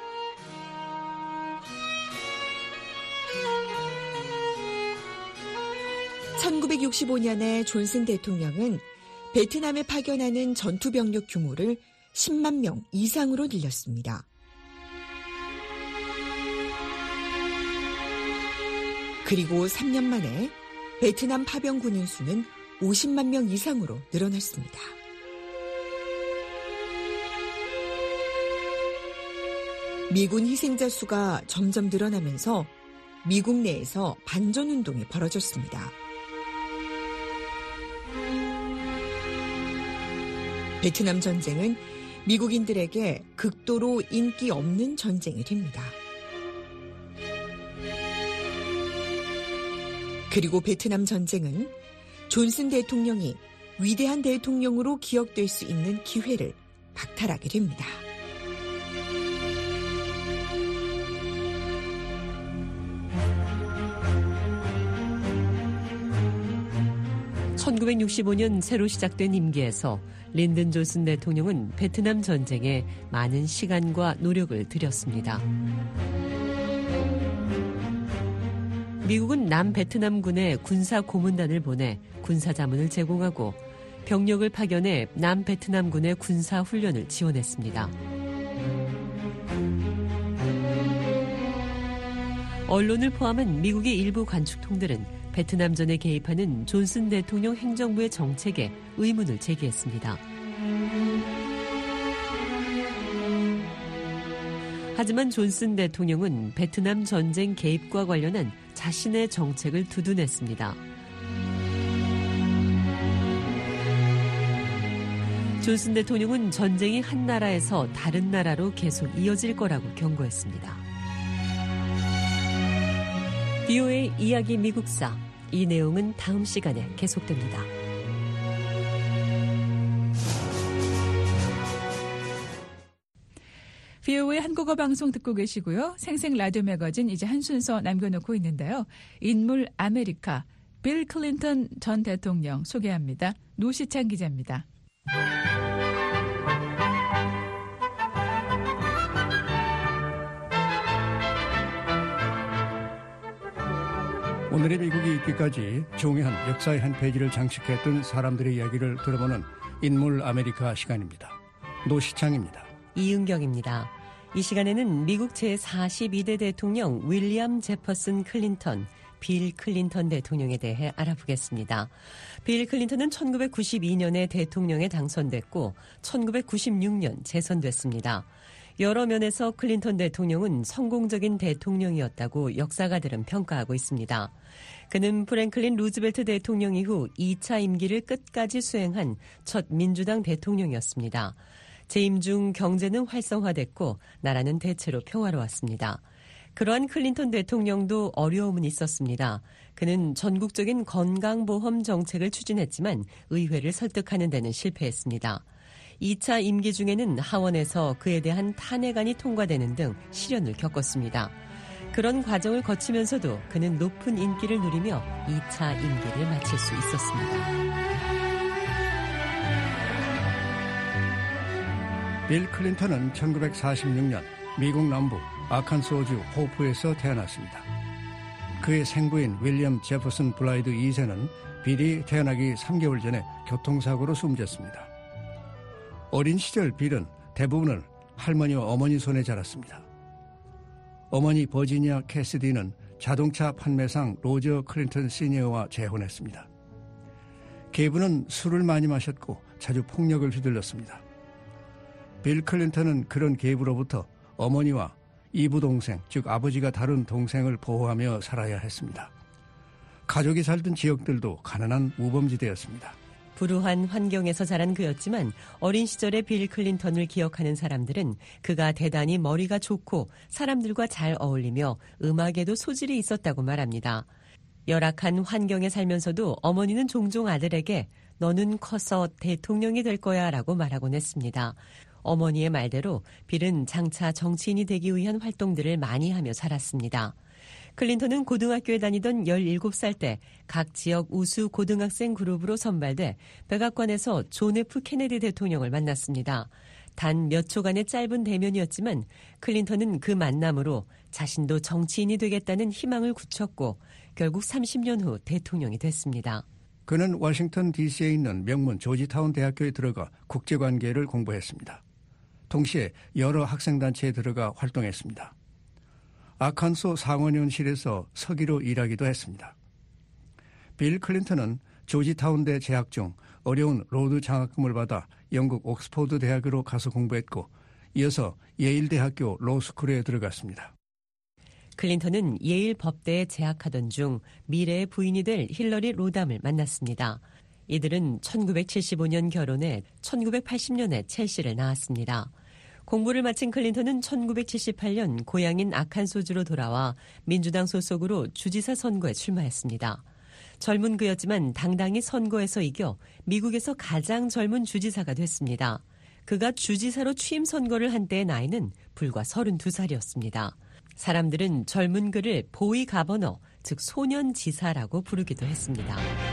천구백육십오 년에 존슨 대통령은 베트남에 파견하는 전투병력 규모를 십만 명 이상으로 늘렸습니다. 그리고 삼 년 만에 베트남 파병 군인 수는 오십만 명 이상으로 늘어났습니다. 미군 희생자 수가 점점 늘어나면서 미국 내에서 반전운동이 벌어졌습니다. 베트남 전쟁은 미국인들에게 극도로 인기 없는 전쟁이 됩니다. 그리고 베트남 전쟁은 존슨 대통령이 위대한 대통령으로 기억될 수 있는 기회를 박탈하게 됩니다. 천구백육십오 년 새로 시작된 임기에서 린든 존슨 대통령은 베트남 전쟁에 많은 시간과 노력을 들였습니다. 미국은 남베트남군에 군사 고문단을 보내 군사 자문을 제공하고 병력을 파견해 남베트남군의 군사 훈련을 지원했습니다. 언론을 포함한 미국의 일부 관측통들은 베트남전에 개입하는 존슨 대통령 행정부의 정책에 의문을 제기했습니다. 하지만 존슨 대통령은 베트남 전쟁 개입과 관련한 자신의 정책을 두둔했습니다. 존슨 대통령은 전쟁이 한 나라에서 다른 나라로 계속 이어질 거라고 경고했습니다. 비오에이 이야기 미국사, 이 내용은 다음 시간에 계속됩니다. 비오에이 한국어 방송 듣고 계시고요. 생생 라디오 매거진 이제 한 순서 남겨놓고 있는데요. 인물 아메리카, 빌 클린턴 전 대통령 소개합니다. 노시찬 기자입니다. 오늘의 미국이 있기까지 종이한 역사의 한 페이지를 장식했던 사람들의 이야기를 들어보는 인물 아메리카 시간입니다. 노시창입니다. 이은경입니다. 이 시간에는 미국 제사십이 대 대통령 윌리엄 제퍼슨 클린턴, 빌 클린턴 대통령에 대해 알아보겠습니다. 빌 클린턴은 천구백구십이 년에 대통령에 당선됐고 천구백구십육 년 재선됐습니다. 여러 면에서 클린턴 대통령은 성공적인 대통령이었다고 역사가들은 평가하고 있습니다. 그는 프랭클린 루즈벨트 대통령 이후 이 차 임기를 끝까지 수행한 첫 민주당 대통령이었습니다. 재임 중 경제는 활성화됐고 나라는 대체로 평화로웠습니다. 그러한 클린턴 대통령도 어려움은 있었습니다. 그는 전국적인 건강보험 정책을 추진했지만 의회를 설득하는 데는 실패했습니다. 이 차 임기 중에는 하원에서 그에 대한 탄핵안이 통과되는 등 시련을 겪었습니다. 그런 과정을 거치면서도 그는 높은 인기를 누리며 이 차 임기를 마칠 수 있었습니다. 빌 클린턴은 천구백사십육 년 미국 남부 아칸소주 호프에서 태어났습니다. 그의 생부인 윌리엄 제퍼슨 블라이드 이 세는 빌이 태어나기 삼 개월 전에 교통사고로 숨졌습니다. 어린 시절 빌은 대부분을 할머니와 어머니 손에 자랐습니다. 어머니 버지니아 캐시디는 자동차 판매상 로저 클린턴 시니어와 재혼했습니다. 계부는 술을 많이 마셨고 자주 폭력을 휘둘렀습니다. 빌 클린턴은 그런 계부로부터 어머니와 이부 동생, 즉 아버지가 다른 동생을 보호하며 살아야 했습니다. 가족이 살던 지역들도 가난한 우범지대였습니다. 불우한 환경에서 자란 그였지만 어린 시절의 빌 클린턴을 기억하는 사람들은 그가 대단히 머리가 좋고 사람들과 잘 어울리며 음악에도 소질이 있었다고 말합니다. 열악한 환경에 살면서도 어머니는 종종 아들에게 너는 커서 대통령이 될 거야 라고 말하곤 했습니다. 어머니의 말대로 빌은 장차 정치인이 되기 위한 활동들을 많이 하며 자랐습니다. 클린턴은 고등학교에 다니던 열일곱 살 때 각 지역 우수 고등학생 그룹으로 선발돼 백악관에서 존 에프 케네디 대통령을 만났습니다. 단 몇 초간의 짧은 대면이었지만 클린턴은 그 만남으로 자신도 정치인이 되겠다는 희망을 굳혔고 결국 삼십 년 후 대통령이 됐습니다. 그는 워싱턴 디씨에 있는 명문 조지타운 대학교에 들어가 국제관계를 공부했습니다. 동시에 여러 학생단체에 들어가 활동했습니다. 아칸소 상원의원실에서 서기로 일하기도 했습니다. 빌 클린턴은 조지타운대 재학 중 어려운 로드 장학금을 받아 영국 옥스퍼드 대학으로 가서 공부했고 이어서 예일대학교 로스쿨에 들어갔습니다. 클린턴은 예일 법대에 재학하던 중 미래의 부인이 될 힐러리 로담을 만났습니다. 이들은 천구백칠십오 년 결혼해 천구백팔십 년에 첼시를 낳았습니다. 공부를 마친 클린턴은 천구백칠십팔 년 고향인 아칸소주로 돌아와 민주당 소속으로 주지사 선거에 출마했습니다. 젊은 그였지만 당당히 선거에서 이겨 미국에서 가장 젊은 주지사가 됐습니다. 그가 주지사로 취임 선거를 한 때의 나이는 불과 서른두 살이었습니다. 사람들은 젊은 그를 보이 가버너, 즉 소년 지사라고 부르기도 했습니다.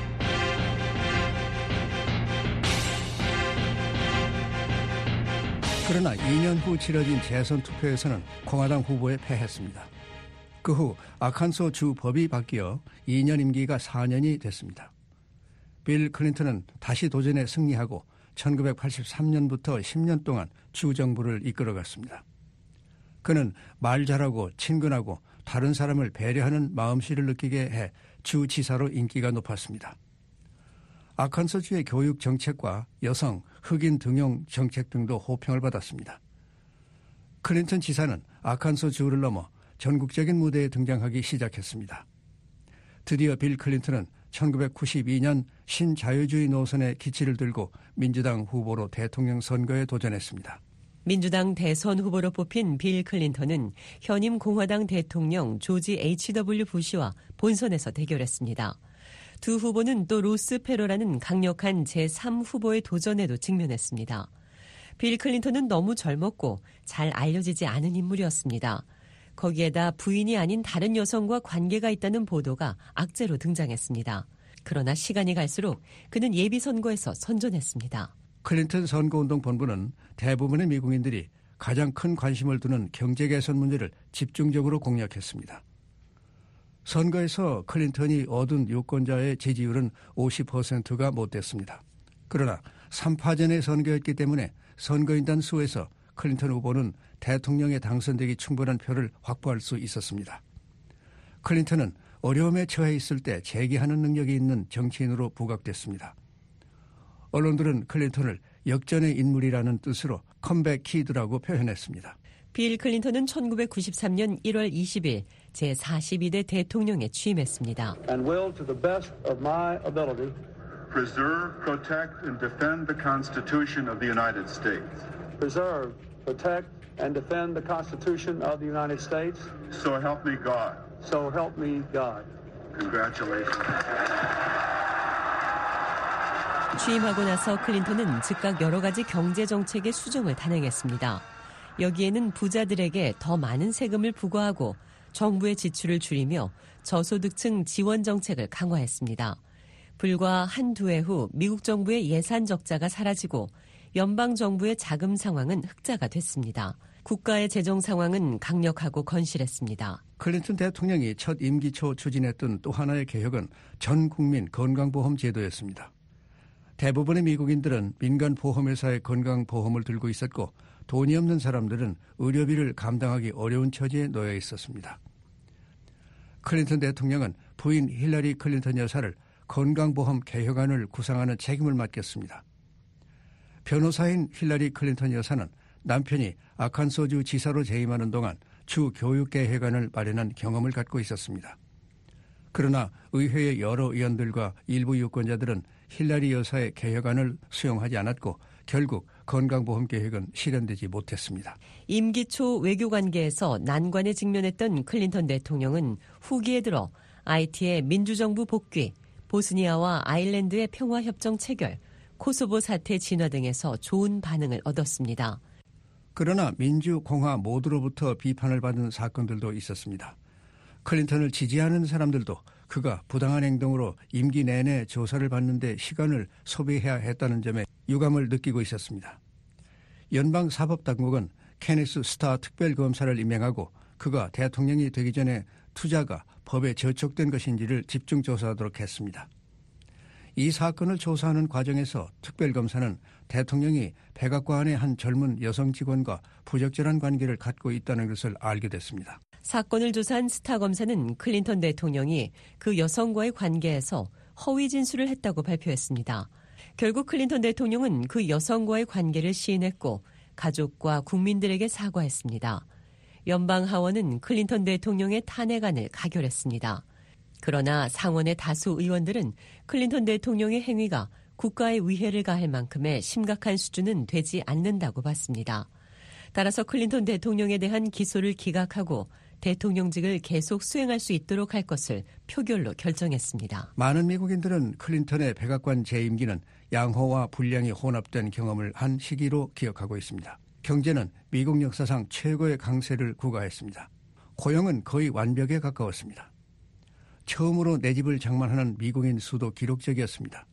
그러나 이 년 후 치러진 재선 투표에서는 공화당 후보에 패했습니다. 그 후 아칸소 주 법이 바뀌어 이 년 임기가 사 년이 됐습니다. 빌 클린턴은 다시 도전에 승리하고 천구백팔십삼 년부터 십 년 동안 주 정부를 이끌어갔습니다. 그는 말 잘하고 친근하고 다른 사람을 배려하는 마음씨를 느끼게 해 주지사로 인기가 높았습니다. 아칸소주의 교육 정책과 여성, 흑인 등용 정책 등도 호평을 받았습니다. 클린턴 지사는 아칸소주를 넘어 전국적인 무대에 등장하기 시작했습니다. 드디어 빌 클린턴은 천구백구십이 년 신자유주의 노선의 기치를 들고 민주당 후보로 대통령 선거에 도전했습니다. 민주당 대선 후보로 뽑힌 빌 클린턴은 현임 공화당 대통령 조지 에이치 더블유 부시와 본선에서 대결했습니다. 두 후보는 또 로스 페로라는 강력한 제삼 후보의 도전에도 직면했습니다. 빌 클린턴은 너무 젊었고 잘 알려지지 않은 인물이었습니다. 거기에다 부인이 아닌 다른 여성과 관계가 있다는 보도가 악재로 등장했습니다. 그러나 시간이 갈수록 그는 예비선거에서 선전했습니다. 클린턴 선거운동 본부는 대부분의 미국인들이 가장 큰 관심을 두는 경제 개선 문제를 집중적으로 공략했습니다. 선거에서 클린턴이 얻은 유권자의 지지율은 오십 퍼센트가 못 됐습니다. 그러나 삼 파전의 선거였기 때문에 선거인단 수에서 클린턴 후보는 대통령에 당선되기 충분한 표를 확보할 수 있었습니다. 클린턴은 어려움에 처해 있을 때 재기하는 능력이 있는 정치인으로 부각됐습니다. 언론들은 클린턴을 역전의 인물이라는 뜻으로 컴백 키드라고 표현했습니다. 빌 클린턴은 천구백구십삼 년 일월 이십일 제사십이 대 대통령에 취임했습니다. And will to the best of my ability preserve, protect and defend the Constitution of the United States. Preserve, protect and defend the Constitution of the United States. So help me God. So help me God. Congratulations. 취임하고 나서 클린턴은 즉각 여러 가지 경제 정책의 수정을 단행했습니다. 여기에는 부자들에게 더 많은 세금을 부과하고 정부의 지출을 줄이며 저소득층 지원 정책을 강화했습니다. 불과 한두 해 후 미국 정부의 예산 적자가 사라지고 연방 정부의 자금 상황은 흑자가 됐습니다. 국가의 재정 상황은 강력하고 건실했습니다. 클린턴 대통령이 첫 임기 초 추진했던 또 하나의 개혁은 전 국민 건강보험 제도였습니다. 대부분의 미국인들은 민간 보험회사의 건강보험을 들고 있었고 돈이 없는 사람들은 의료비를 감당하기 어려운 처지에 놓여 있었습니다. 클린턴 대통령은 부인 힐러리 클린턴 여사를 건강보험 개혁안을 구상하는 책임을 맡겼습니다. 변호사인 힐러리 클린턴 여사는 남편이 아칸소주 지사로 재임하는 동안 주 교육개혁안을 마련한 경험을 갖고 있었습니다. 그러나 의회의 여러 의원들과 일부 유권자들은 힐러리 여사의 개혁안을 수용하지 않았고 결국 건강보험 계획은 실현되지 못했습니다. 임기 초 외교관계에서 난관에 직면했던 클린턴 대통령은 후기에 들어 아이티의 민주정부 복귀, 보스니아와 아일랜드의 평화협정 체결, 코소보 사태 진화 등에서 좋은 반응을 얻었습니다. 그러나 민주, 공화 모두로부터 비판을 받은 사건들도 있었습니다. 클린턴을 지지하는 사람들도 그가 부당한 행동으로 임기 내내 조사를 받는 데 시간을 소비해야 했다는 점에 유감을 느끼고 있었습니다. 연방사법당국은 케네스 스타 특별검사를 임명하고 그가 대통령이 되기 전에 투자가 법에 저촉된 것인지를 집중 조사하도록 했습니다. 이 사건을 조사하는 과정에서 특별검사는 대통령이 백악관의 한 젊은 여성 직원과 부적절한 관계를 갖고 있다는 것을 알게 됐습니다. 사건을 조사한 스타 검사는 클린턴 대통령이 그 여성과의 관계에서 허위 진술을 했다고 발표했습니다. 결국 클린턴 대통령은 그 여성과의 관계를 시인했고 가족과 국민들에게 사과했습니다. 연방 하원은 클린턴 대통령의 탄핵안을 가결했습니다. 그러나 상원의 다수 의원들은 클린턴 대통령의 행위가 국가에 위해를 가할 만큼의 심각한 수준은 되지 않는다고 봤습니다. 따라서 클린턴 대통령에 대한 기소를 기각하고 대통령직을 계속 수행할 수 있도록 할 것을 표결로 결정했습니다. 많은 미국인들은 클린턴의 백악관 재임기는 양호와 불량이 혼합된 경험을 한 시기로 기억하고 있습니다. 경제는 미국 역사상 최고의 강세를 구가했습니다. 고용은 거의 완벽에 가까웠습니다. 처음으로 내 집을 장만하는 미국인 수도 기록적이었습니다.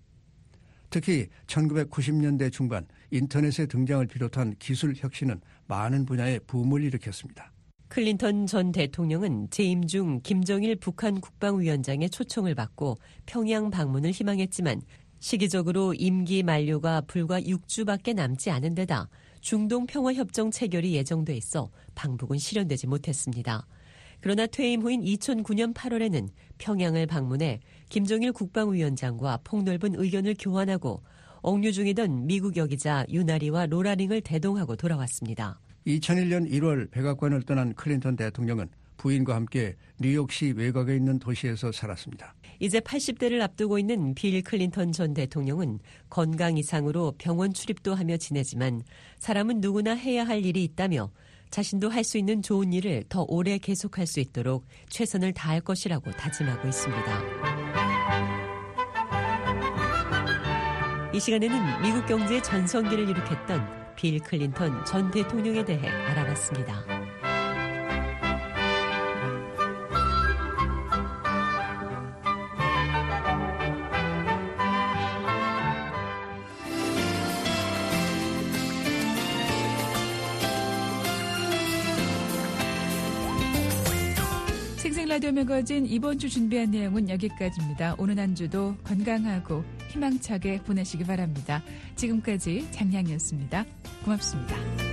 특히 천구백구십 년대 중반 인터넷의 등장을 비롯한 기술 혁신은 많은 분야에 붐을 일으켰습니다. 클린턴 전 대통령은 재임 중 김정일 북한 국방위원장의 초청을 받고 평양 방문을 희망했지만 시기적으로 임기 만료가 불과 육 주밖에 남지 않은 데다 중동 평화협정 체결이 예정돼 있어 방북은 실현되지 못했습니다. 그러나 퇴임 후인 이천구 년 팔월에는 평양을 방문해 김정일 국방위원장과 폭넓은 의견을 교환하고 억류 중이던 미국 여기자 유나리와 로라링을 대동하고 돌아왔습니다. 이천일 년 일월 백악관을 떠난 클린턴 대통령은 부인과 함께 뉴욕시 외곽에 있는 도시에서 살았습니다. 이제 팔십 대를 앞두고 있는 빌 클린턴 전 대통령은 건강 이상으로 병원 출입도 하며 지내지만 사람은 누구나 해야 할 일이 있다며 자신도 할 수 있는 좋은 일을 더 오래 계속할 수 있도록 최선을 다할 것이라고 다짐하고 있습니다. 이 시간에는 미국 경제의 전성기를 일으켰던 빌 클린턴 전 대통령에 대해 알아봤습니다. 생생라디오 매거진 이번 주 준비한 내용은 여기까지입니다. 오늘 한 주도 건강하고 희망차게 보내시기 바랍니다. 지금까지 장량이었습니다. 고맙습니다.